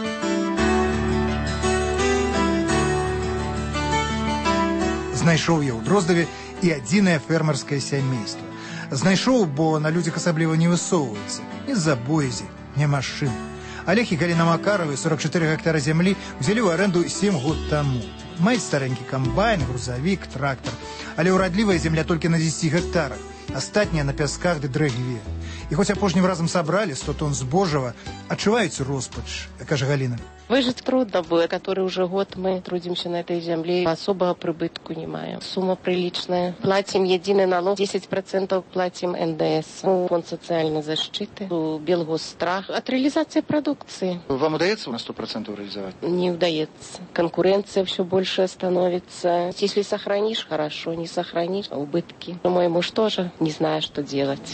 Знайшоў я ў Дроздаве і адзінае фермерскае сямейства. Знайшоў, бо на людзях асабліва не высоўваецца. Ні з-за боязі, ні машын. Олег і Галіна Макаровы сорок чатыры гектара зямлі взялі ў аренду сем год таму. Маюць старенькі камбайн, грузавік, трактор. Але ўрадлівая земля толькі на дзесяці гектарах. Астатняя на пясках ды дрэгве. І хоць апошнім разам сабралі сто тонн збожжава, адчуваюць роспач, кажа Галіна. Выжить трудно было, который уже год мы трудимся на этой земле, особого прибытку не маем. Сумма приличная. Платим единый налог, десять процентов платим эн дэ эс, фонд социальной защиты, Белгосстрах, от реализации продукции. Вам удается на сто процентов реализовать? Не удается. Конкуренция все больше становится. Если сохранишь, хорошо, не сохранишь, убытки. Мой муж тоже не знает, что делать.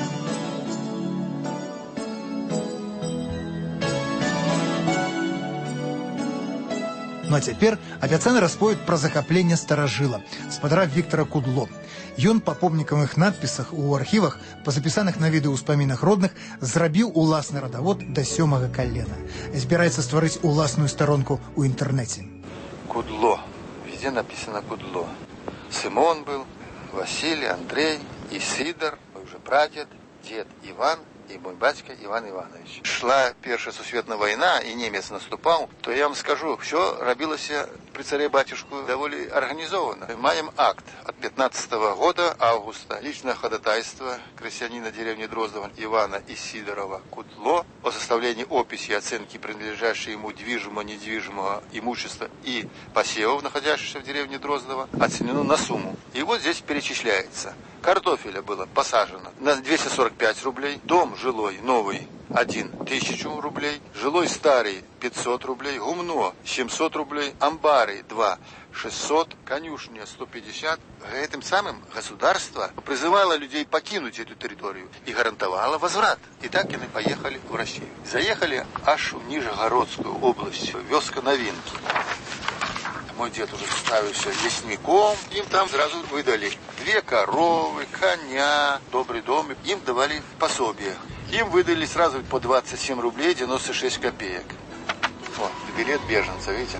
Ну а цяпер абяцаны расповед пра захапленне старажыла, спадара Віктара Кудло. Ён па помнікавых надпісах у архівах, па запісаных на відэаўспамінах родных, зрабіў уласны радавод да сёмага калена. Збіраецца стварыць уласную старонку ў інтэрнэце. Кудло. Везде написано Кудло. Сымон был, Василий, Андрей, Исидор, мой уже прадед, дед Иван и мой батька Иван Иванович. Шла Первая сусветная война, и немец наступал, то я вам скажу, все робилося при царе батюшку довольно организованно. Маем акт от пятнадцатого года августа. Личное ходатайство крестьянина деревни Дроздова Ивана Исидорова Кудло о составлении описи и оценки принадлежащей ему движимого, недвижимого имущества и посевов, находящихся в деревне Дроздова, оценено на сумму. И вот здесь перечисляется. Картофеля было посажено на двести сорок пять рублей, дом жилой новый один тысячу рублей, жилой старый пятьсот рублей, гумно семьсот рублей, амбары два шестьсот, конюшня сто пятьдесят. Этим самым государство призывало людей покинуть эту территорию и гарантовало возврат. И так они поехали в Россию. Заехали аж в Нижегородскую область, вёска Новинки. Мой дед уже ставился лесником, им там сразу выдали две коровы, коня, добрый дом, им давали пособие. Им выдали сразу по двадцать семь рублей девяносто шесть копеек. Вот, билет беженца, видите?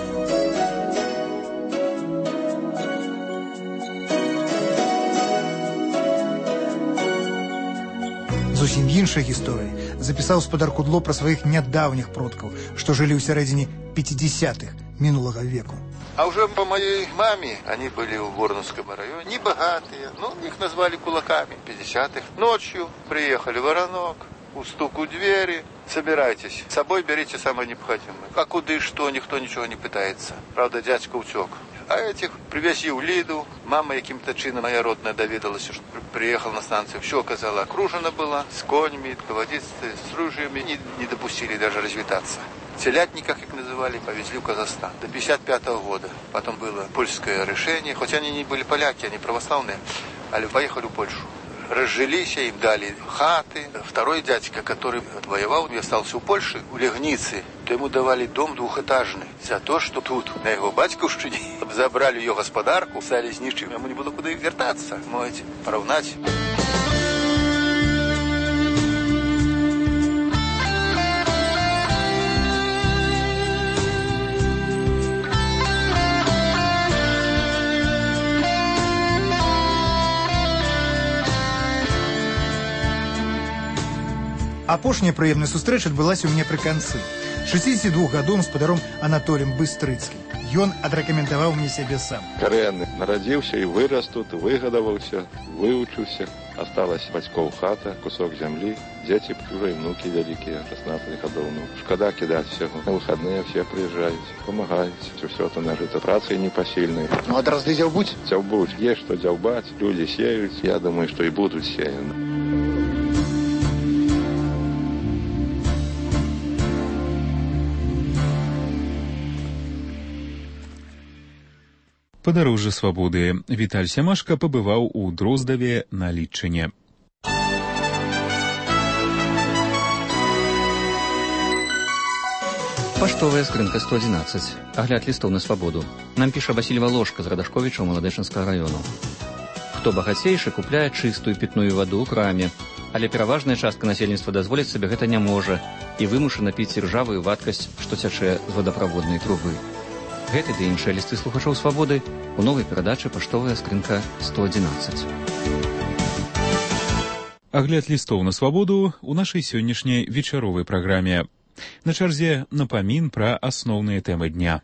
Зусім іншай гісторыі запісаў спадар Кудло пра сваіх нядаўніх продкаў, што жылі ў сярэдзіне пятидесятых мінулага веку. А уже по моей маме, они были в Воронском районе, не богатые, но их назвали кулаками, пятидесятых. Ночью приехали в Воронок, у стуку двери, собирайтесь, с собой берите самое необходимое. А куда и что, никто ничего не пытается. Правда, дядька утек. А этих привезли в Лиду. Мама каким-то чином моя родная доведалась, что приехал на станцию. Все, оказалось, окружено было, с конями, водицей, с ружьями. Не, не допустили даже развитаться. Телятниках, их называли, повезли в Казахстан до пятьдесят пятого года. Потом было польское решение, хоть они не были поляки, они православные, але поехали в Польшу. Разжились, им дали хаты. Второй дядька, который отвоевал и остался у Польши, у Легницы, то ему давали дом двухэтажный. За то, что тут на его батьківщині забрали ее господарку, стали знищити, ему не было куда их вертаться. Можете поравнать. Апошняя прыемная сустрэча адбылася ў мне пры канцы. шестидесятидвухгадовым спадаром Анатолием Быстрыцким. Ён адрэкамендаваў мне сябе сам. Карэнны. Нарадзіўся і вырас тут, выгадаваўся, вывучыўся. Асталась бацькоў хата, кусок зямлі, дзеці, ўжо і внукі вялікія, шаснаццаць гадоў. Ну, шкада кідаць усяго. На выхадныя все прыязджаюць, памагаюць. Усё то нажыта працай непасільнай. Ну, ад разды дзяўбуць? Дзяўбуць. Есть што дзяўбаць. Людзі сеюць. Я думаю, што і будуць сеяны. Падарожжа свабоды. Віталь Сямашка пабываў у Дроздаве на Літчыне. Паштовая скрынка сто адзінаццаць. Агляд лістоў на свабоду. Нам піша Васіль Валошка з Радашковіча ў Маладэчынскага раёну. Хто багацейшы, купляе чыстую пітную ваду ў краме, але пераважная частка насельніцтва дазволіць сабе гэта не можа і вымушана піць іржавую вадкасць, што цячэ з вадаправоднай трубы. Гэты ды іншыя лісты слухачоў свабоды у новай перадачы «Паштовая скрынка сто адзінаццаць». Агляд лістоў на свабоду ў нашай сённяшняй вечаровай праграме. На чарзе напамін пра асноўныя тэмы дня.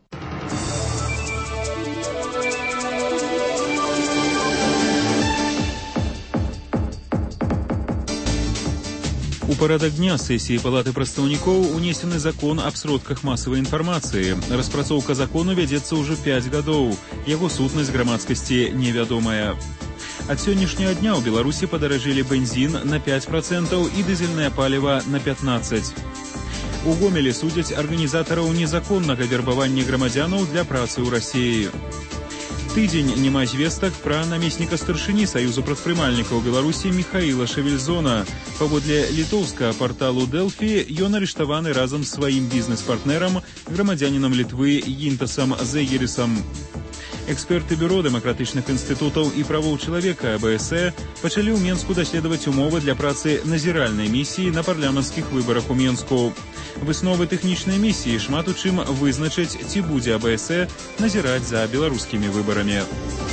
У парадак дня сесіі Палаты прадстаўнікоў унесены закон аб сродках масавай інфармацыі. Распрацоўка закону вядзецца ўжо пяць гадоў. Яго сутнасць грамадскасці невядомая. Ад сённяшняга дня ў Беларусі падаражэлі бензін на пяць працэнтаў і дызельнае паліва на пятнаццаць працэнтаў. У Гомелі судзяць арганізатараў незаконнага вербавання грамадзянаў для працы ў Расіі. Тыдзень няма звестак пра намесніка старшыні Саюзу прадпрымальнікаў Беларусі Міхаіла Шавельзона. Паводле літоўскага парталу Дэлфі, ён арыштаваны разам з сваім бізнес-партнерам, грамадзянінам Літвы Гінтасам Зэгерісам. Эксперты Бюро дэмакратычных інстытутаў і правоў чалавека А Б С Э пачалі ў Менску даследаваць умовы для працы назіральнай місіі на парламенцкіх выбарах у Менску. Высновы тэхнічнай місіі шмат у чым вызначаць, ці будзе А Б С Э назіраць за беларускімі выбарамі.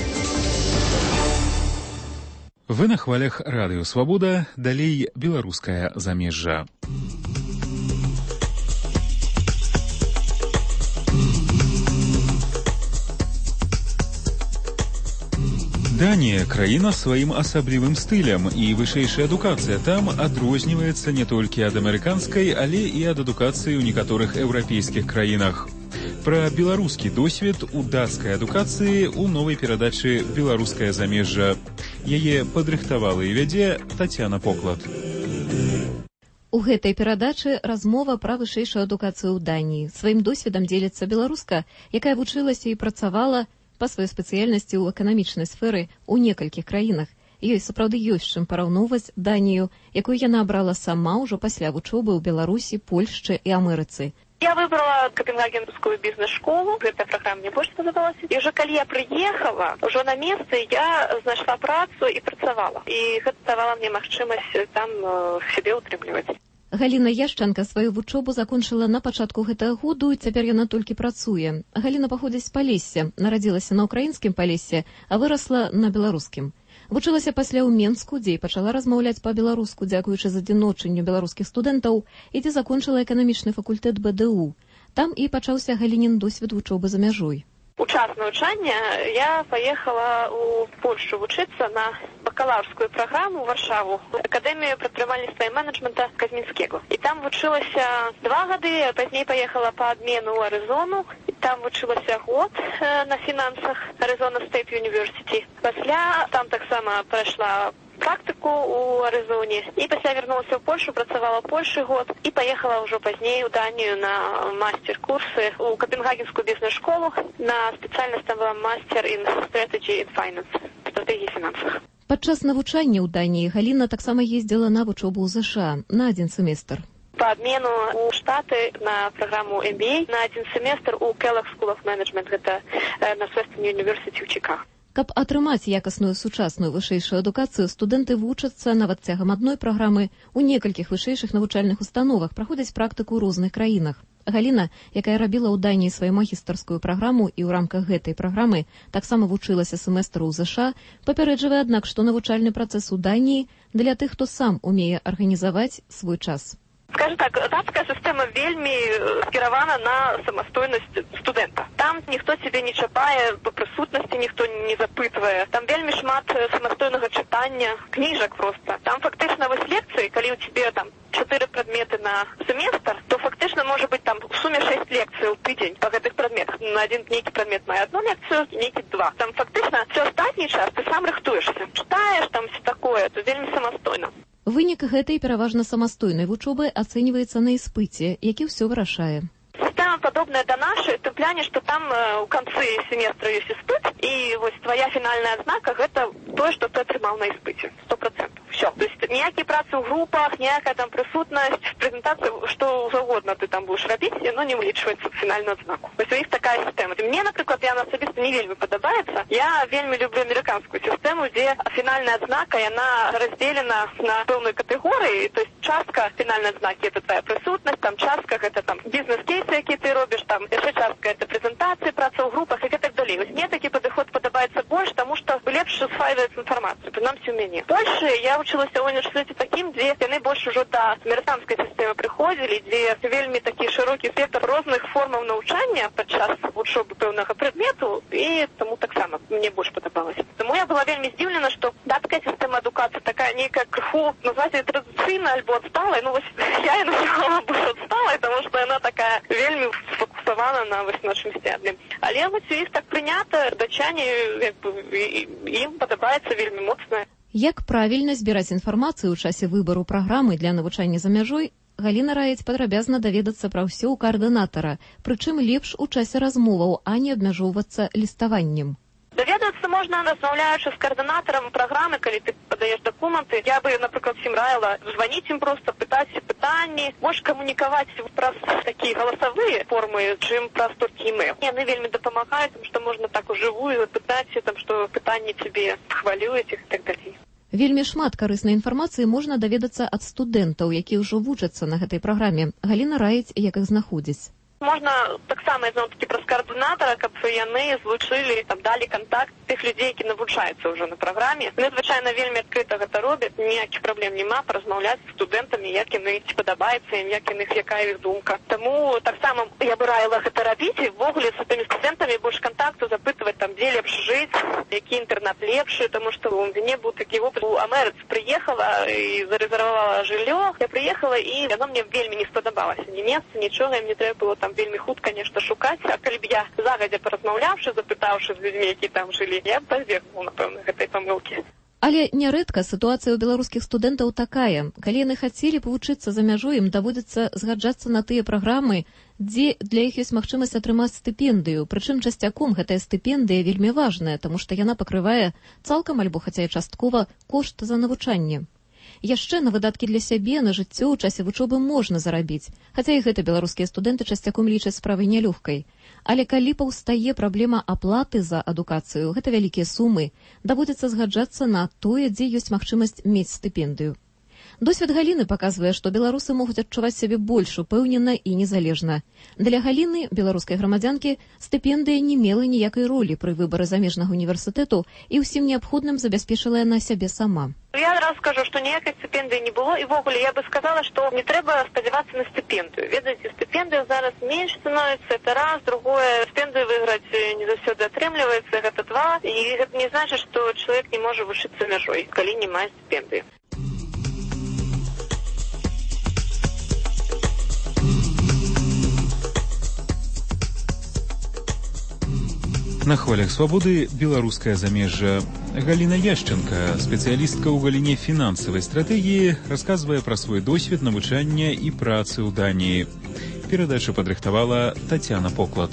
Вы на хвалях радыё «Свабода», далей беларускае замежжа. Данія – краіна сваім асаблівым стылем, і вышэйшая адукацыя там адрозніваецца не толькі ад амерыканскай, але і ад адукацыі ў некаторых еўрапейскіх краінах. Пра беларускі досвед у дацкай адукацыі ў новай перадачы «Беларускае замежжа». Яе падрыхтавала і вядзе Тацяна Поклад. У гэтай перадачы размова пра вышэйшую адукацыю ў Даніі. Сваім досведам дзеліцца беларуска, якая вучылася і працавала па сваёй спецыяльнасці ў эканамічнай сферы ў некалькіх краінах. Ёй сапраўды ёсць чым параўноўваць Данію, якую яна абрала сама ўжо пасля вучобы ў Беларусі, Польшчы і Амерыцы. Я выбрала Копенгагенскую бизнес-школу, эта программа мне больше сподобалась. И уже когда я приехала, уже на место я знайшла працу и працавала. И это давало мне магчымасць там э, себе утрымліваць. Галіна Яшчанка сваю вучобу закончыла на пачатку гэтага году, і цяпер яна толькі працуе. Галіна паходзіць з Палесся, нарадзілася на ўкраінскім Палесе, а вырасла на беларускім. Вучылася пасля ў Менску, дзе і пачала размаўляць па-беларуску, дзякуючы задзіночанню беларускіх студэнтаў, і дзе закончыла эканамічны факультэт Б Д У. Там і пачаўся Галінін досвед вучобы за мяжой. У час навучання я поехала у Польшу вучыцца на бакалаўрскую праграму ў Варшаву, акадэмію прадпрымальніцтва і менеджмента Казмінскего. І там вучылася два гады, а пазней поехала па адмену ў Арызону. І там вучылася год э, на фінансах Аризона State University. Пасля там таксама прайшла практыку ў Арызоне. І пасля вярнулася ў Польшу, працавала ў Польшы год і паехала ўжо пазней у Данію на мастер-курсы ў Копенгагенскую бізнес-школу. На спецыяльнасць там была мастер in strategy and finance, стратэгіі фінансах. Падчас навучання ў Даніі Галіна таксама ездзіла на вучобу ў ЗША на адзін семестр. По обмену у Штаты на программу эм би эй на один семестр у Kellogg School of Management, гэта на Western University ў Чикаго. Каб атрымаць якасную сучасную вышэйшую адукацыю, студэнты вучацца нават цягам адной праграмы ў некалькіх вышэйшых навучальных установах, праходзяць практыку ў розных краінах. Галіна, якая рабіла ў Даніі сваю магістарскую праграму і ў рамках гэтай праграмы таксама вучылася семестру ў ЗША, папярэджвае, аднак, што навучальны працэс у Даніі для тых, хто сам умее арганізаваць свой час. Скажем так, датская система вельми скіравана на самастойнасць студэнта. Там ніхто цябе не чапае, па прысутнасці ніхто не запытвае. Там вельмі шмат самастойнага чытання, кніжак проста. Там фактычна вось лекцыі, калі ў цябе там чатыры прадметы на семестр, то фактычна можа быць там у суме шэсць лекцый ў тыдзень па гэтых прадметах. На адзін нейкі прадмет мае одну лекцыю, нейкі два. Там фактычна все астатні час ты сам рыхтуешся. Чытаеш там все такое, то вельмі самастойна. Вынік гэтай пераважна самастойнай вучобы ацэньваецца на іспыце, які ўсё вырашае. Система подобная до нашей, в том плане, что там э, у конце семестра есть испыт, и вот твоя финальная отзнака – это то, что ты отримал на испыте. Сто процентов. Все. То есть никакие працы в группах, никакая там присутность, презентация, что угодно ты там будешь робить, оно не увеличивается в финальную отзнаку. То есть у них такая система. Мне, например, я на особисто не вельми подобается. Я вельми люблю американскую систему, где финальная отзнака, и она разделена на полные категории. То есть частка финальной отзнаки – это твоя присутность, там частка – это там бизнес-кейс, які ти робиш, там, ще частка, це презентації, праця у групах і так далі. Ось мені такий підход подобається більше, тому що легше усваюється інформацію, принаймні у мене. Дальше я училася в університеті таким, де вони більше вже до американської системи приходили, де вельми такий широкий спектр різних форм навчання під час учоби певного предмету, і тому так само мені більше подобалося. Тому я була вельми здивлена, що датська система едукації така некая криху, назвати традиційна або відстала, ну ось я її називала більше відстала, тому що вона така вельми сфокусована на нашому стяблі. Але ось їх так прийнято, датчані, їм подобається вельми моцно. Як правільна збіраць інфармацыю ў часе выбару праграмы для навучання за мяжой, Галіна раіць падрабязна даведацца пра ўсё ў каардынатара, прычым лепш у часе размоваў, а не абмяжоўвацца ліставаннем. Даведацца можна, размаўляючы з каардынатарам праграмы, калі ты падаеш дакументы. Я бы, напрыклад, всім раіла званіць ім проста, пытаць пытанні, больш камунікаваць праз такія галасавыя формы, чым праз толькі імейл. Яны вельмі дапамагаюць, тому што можна так ужывую запытаць, там, што пытанні цябе хвалююць і так далей. Вельмі шмат карыснай інфармацыі можна даведацца ад студэнтаў, якія ўжо вучацца на гэтай праграме. Галіна раіць, як іх знаходзіць. Можна таксама, зноў-такі, праз каардынатара, каб яны злучылі, там, далі кантакт тых людзей, які навучаюцца ўжо на праграме. Яны, звычайна, вельмі адкрыта гэта робяць, ніякіх праблем няма паразмаўляць з студэнтамі, як яны падабаецца ім, як яны, якая іх думка. Таму таксама я бы раіла гэта рабіць, і ввогуле з тымі студэнтамі больш кантакту запытваць, там, дзе лепш жыць, які інтэрнат лепшы, таму што у мяне быў такі опыт. У Амерыцы прыехала і зарэзервавала жыллё. Я прыехала, і яно мне вельмі не спадабалася. Ні месца, нічога, і мне трэба было там вельмі хутка нешта шукаць, а калі б я загадзя паразмаўляўшы, запытаўшы з людзьмі, які там жылі, я б пазбегнула, напэўна, гэтай памылкі. Але нярэдка сітуацыя ў беларускіх студэнтаў такая. Калі яны хацелі б вучыцца за мяжой, ім даводзіцца згаджацца на тыя праграмы, дзе для іх ёсць магчымасць атрымаць стыпендыю. Прычым часцяком гэтая стыпендыя вельмі важная, таму што яна пакрывае цалкам альбо хаця і часткова кошт за навучанне. Яшчэ на выдаткі для сябе, на жыццё ў часе вучобы можна зарабіць, хаця і гэта беларускія студэнты часцяком лічаць справай нялёгкай. Але калі паўстае праблема аплаты за адукацыю, гэта вялікія сумы, даводзіцца згаджацца на тое, дзе ёсць магчымасць мець стыпендыю. Досвед Галіны паказвае, што беларусы могуць адчуваць сябе больш упэўнена і незалежна. Для Галіны, беларускай грамадзянкі, стыпендыя не мела ніякай ролі пры выбары замежнага універсітэту і ўсім неабходным забяспечыла яна сябе сама. Я раз скажу, што ніякай стыпендыі не было, і ввогуле я бы сказала, што не трэба спадзявацца на стыпендыю. Ведаеце, стыпендыя зараз менш становіцца, это раз, другое, стыпендыю выйграць не заўсёды атрымліваецца, гэта два, і гэта не значыць, што чалавек не можа вучыцца мяжой, калі не мае стыпендыі. На хвалях свабоды беларускае замежжа. Галіна Яшченка, спецыялістка ў галіне фінансавай стратэгіі, расказвае пра свой досвед навучання і працы ў Даніі. Перадачу падрыхтавала Тацяна Поклад.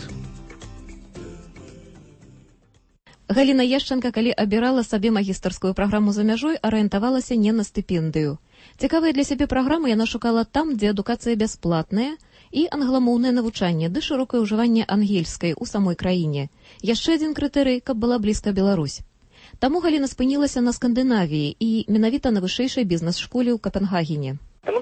Галіна Яшченка, калі абірала сабе магістарскую праграму за мяжой, арыентавалася не на стыпендыю. Цікавая для сябе праграмы яна шукала там, дзе адукацыя бясплатная, і англамоўнае навучанне, ды шырокае ўжыванне ангельскай у самой краіне. Яшчэ адзін крытэрый, каб была блізка Беларусь. Таму Галіна спынілася на Скандынавіі і менавіта на вышэйшай бізнес-школе ў Капенгагене. Таму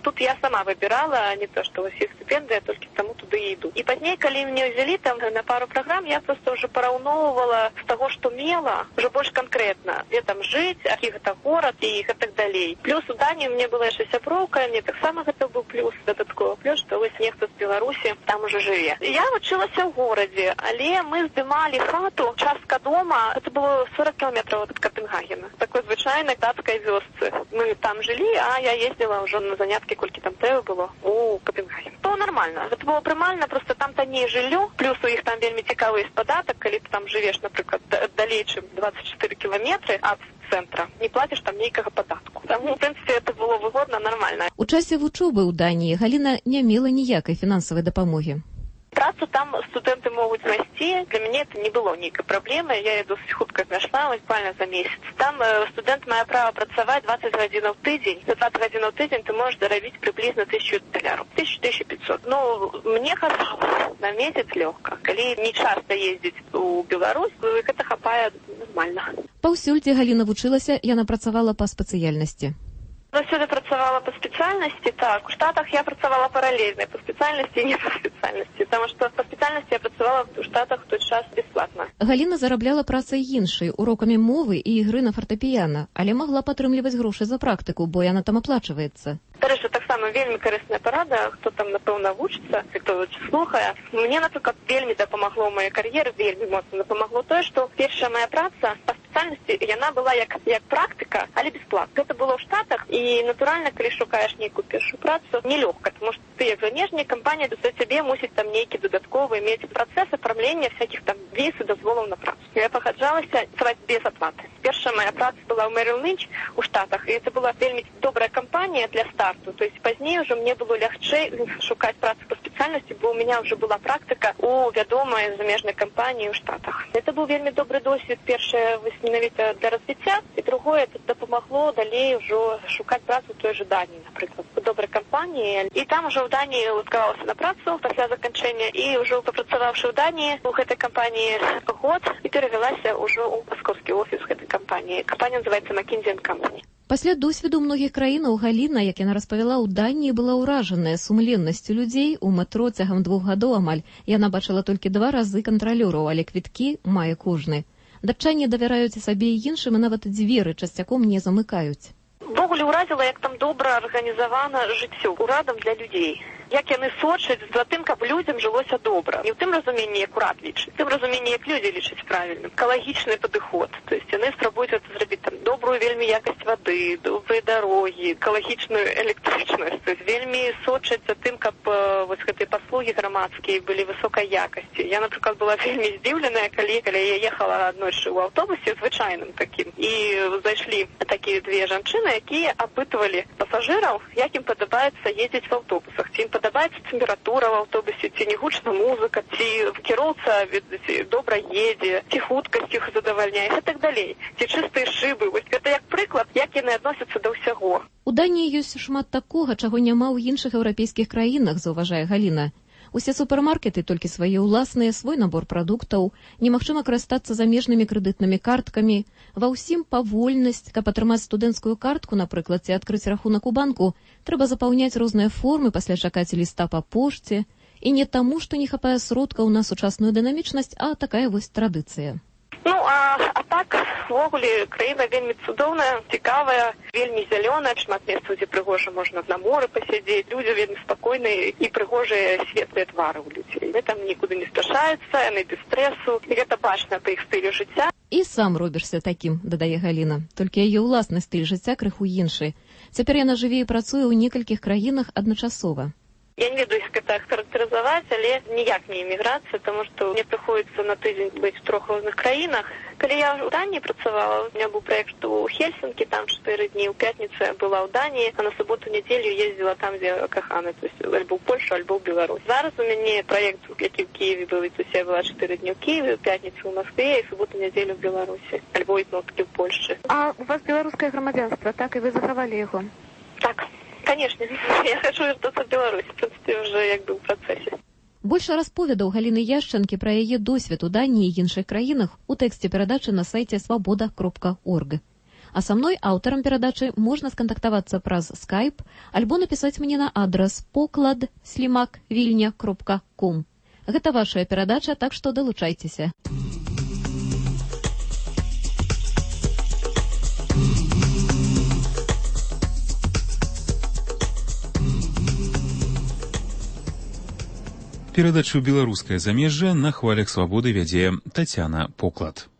тут я сама выбирала, не то, что усе стипендии, а только тому туды и иду. И позднее, когда меня взяли там на пару программ, я просто уже пораўноўвала с того, что мела, уже больше конкретно, где там жить, каких это город и так далее. Плюс у Дании мне была еще сяброўка, мне так само это был плюс, додатково плюс, что ось нехто з Беларусі там уже живе. Я вучилася в городе, але мы здымали хату, частка дома, это было сорок километров от Копенгагена, такой звычайной датской вёсцы. Мы там жили, а я ездила уже на занятки, кольки там тебе было, у Копенгаген. То нормально, это было прымальна, просто там танней жыллё, плюс у іх там вельмі цікавы падатак, калі ты там живешь, например, далей, чым двадцать четыре километры от центра, не платишь там ніякага падатку. Тому, в принципе, это было выгодно, нормально. У часе вучобы ў Даніі Галіна не мела ніякай фінансавай дапамогі. Працу там студенты могут знайсці. Для меня это не было никакой проблемы. Я ее досить хутка знайшла, буквально за месяц. Там э, студент мае право працаваць двадцать гадзінаў в тыдзень. За двадцать гадзінаў в тыдзень ты можешь заробить приблизно тысячу долларов. тысячу — тысячу пятьсот. Ну, мне казалось, на месяц легко. Калі не часто ездить у Беларусь, это хапае нормально. Паўсюль, дзе Галіна вучылася, яна працавала па спецыяльнасці. Заўсёды працавала по специальности, так. В Штатах я працавала параллельно, по специальности и не по специальности, потому что по специальности я працавала в Штатах в той час бесплатно. Галіна зарабляла працай іншай, урокамі мовы і ігры на фартэпіяна, але магла падтрымліваць грошы за практыку, бо яна там аплачваецца. Дарэчы, таксама вельмі карысная парада, хто там, напэўна, вучыцца, хто слухае. Мне, напрыклад, вельмі дапамагло ў маёй кар'еры, вельмі моцна дапамагло тое, што першая моя праца па спецыяльнасці, яна была як, як практыка, але бесплатна. Гэта было ў Штатах, і, натуральна, калі шукаеш нейкую першую працу, нелёгка, тому што ты, як замежнік, кампанія за цябе мусіць там нейкі дадатковы мець працэс афармлення всякіх там віз і дазволаў на працу. Я пагаджалася працаваць без аплаты. Першая моя праца была ў Merrill Lynch у Штатах, і це была вельмі добрая кампанія для старту. То есть позднее уже мне было легче шукать працу по специальности, бо у меня уже была практика у вядомой замежной компании в Штатах. Это был вельмі добрый досвід, першее менавіта для развіцця, і другое, это дапамагло далей уже шукать працу в той же Дании, например, в доброй компании. И там уже в Дании ускавалася на працу пасля заканчэння, и уже попрацаваўшы в Дании у этой компании год, и перевелася уже у московский офис этой компании. Компания называется McKinsey энд Company. Пасля досведу многіх краінаў Галіна, як яна распавяла, ў Даніі была ўражаная сумленнасцю людзей. У метро цягам двух гадоў амаль яна бачыла толькі два разы кантралёраў, але квіткі мае кожны. Датчане давяраюць сабе і іншым, і нават дзверы часцяком не замыкаюць. Увогуле ўразіла, як там добра арганізавана жыццё урадам для людзей. Як яны сочаць за тым, каб людзям жылося добра. Не ў тым разуменні, як урад лічыць, тым разуменні, як людзі лічаць правільным. Экалагічны падыход. То есть яны спрабуюць это зрабіць там добрую вельмі якасць вады, добрыя дарогі, экалагічную электрычнасць. То есть вельмі сочаць за тым, каб э, вось гэтыя паслугі грамадскія былі высокай якасці. Я, напрыклад, была вельмі здзіўленая, калі, калі я ехала аднойчы ў аўтобусе звычайным такім. І зайшлі такія две жанчыны, якія апытвалі пасажыраў, як ім падабаецца ездзіць в аўтобусах. Ці ім падабаецца тэмпература в аўтобусе, ці не гучна музыка, ці кіроўца добра едзе, ці хуткасць іх задавальняе і так далей. Ці чыстыя шыбы. Вось гэта як прыклад, як яны адносяцца да ўсяго. У Даніі ёсць шмат такога, чаго няма ў іншых еўрапейскіх краінах, заўважае Галіна. Усе супермаркеты толькі свае ўласныя, свой набор прадуктаў, немагчыма карыстацца замежнымі крэдытнымі карткамі. Ва ўсім павольнасць, каб атрымаць студэнцкую картку, напрыклад, ці адкрыць рахунак у банку, трэба запаўняць розныя формы, пасля чакаць ліста па пошце. І не таму, што не хапае сродкаў на сучасную дынамічнасць, а такая вось традыцыя. Ну, а, а так, увогуле, краіна вельмі цудоўная, цікавая, вельмі зялёная, шмат месцаў, дзе прыгожа можна на моры пасядзець, людзі вельмі спакойныя і прыгожыя светлыя твары ў людзей. Яны там нікуды не спяшаюцца, яны без стрэсу, і гэта бачна па іх стылю жыцця. І сам робішся такім, дадае Галіна, толькі яе ўласны стыль жыцця крыху іншы. Цяпер яна жыве і працуе ў некалькіх краінах адначасова. Я не ведаю, як гэта характарызаваць, але ніяк не эміграцыя, тому што мне прыходзіцца на тыдзень быць в трох розных краінах. Калі я ў Даніі працавала, у меня быў праект у Хельсінкі, там чатыры дні, ў пятніцу я была ў Даніі, а на суботу-нядзелю ездзіла там, дзе каханы, то есть альбо ў Польшу, альбо ў Беларусь. Зараз у мяне праект, які ў Киеве быў, то есть я была чатыры дні ў Киеве, ў пятніцу ў Москве і суботу-нядзелю ў Беларусі, альбо ізноў-такі ў Польшчы. А у вас беларускае грамадзянства, так, і вы захавалі яго? Так. Конечно, я хочу вертаться в Беларусь, в принципе, уже як бы в процессе. Больше расповедаў Галіны Яшчанкі пра яе досвед у Даніі і іншых краінах у тэксце перадачы на сайце свабода кропка орг. А со мной, аўтарам перадачы, можна скантактавацца праз скайп альбо напісаць мне на адрас поклад слімак вільня кропка ком. Гэта вашая перадача, так што далучайцеся. Перадачу «Беларускае замежжа» на хвалях свабоды вядзе Тацяна Поклад.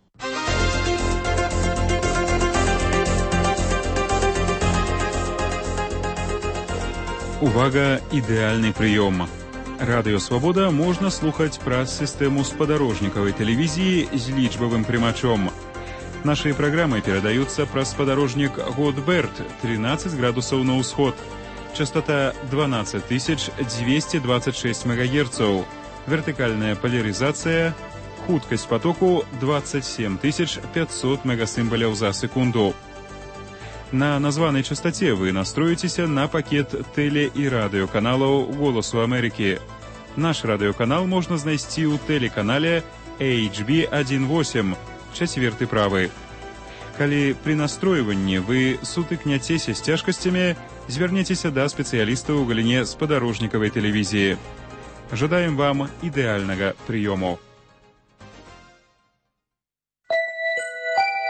Увага, ідэальны прыём. Радыё «Свабода» можна слухаць праз сістэму спадарожнікавай тэлевізіі з лічбавым прымачом. Нашыя праграмы перадаюцца праз спадарожнік Годберт, тринадцать градусаў на ўсход. Частота двенадцать тысяч двести двадцать шесть мегагерцаў. Вертыкальная поляризация. Хуткасць потоку двадцать семь тысяч пятьсот мегасимволяў за секунду. На названай частоте вы настроитеся на пакет теле- і радыёканалаў «Голосу Амерыкі». Наш радыёканал можна знайсці ў тэлеканале эйч би один восемь, чацверты правы. Калі пры настройванні вы сутыкняцеся з цяжкасцямі, звярніцеся да спецыялістаў у галіне спадарожнікавай тэлевізіі. Жадаем вам ідэальнага прыёму.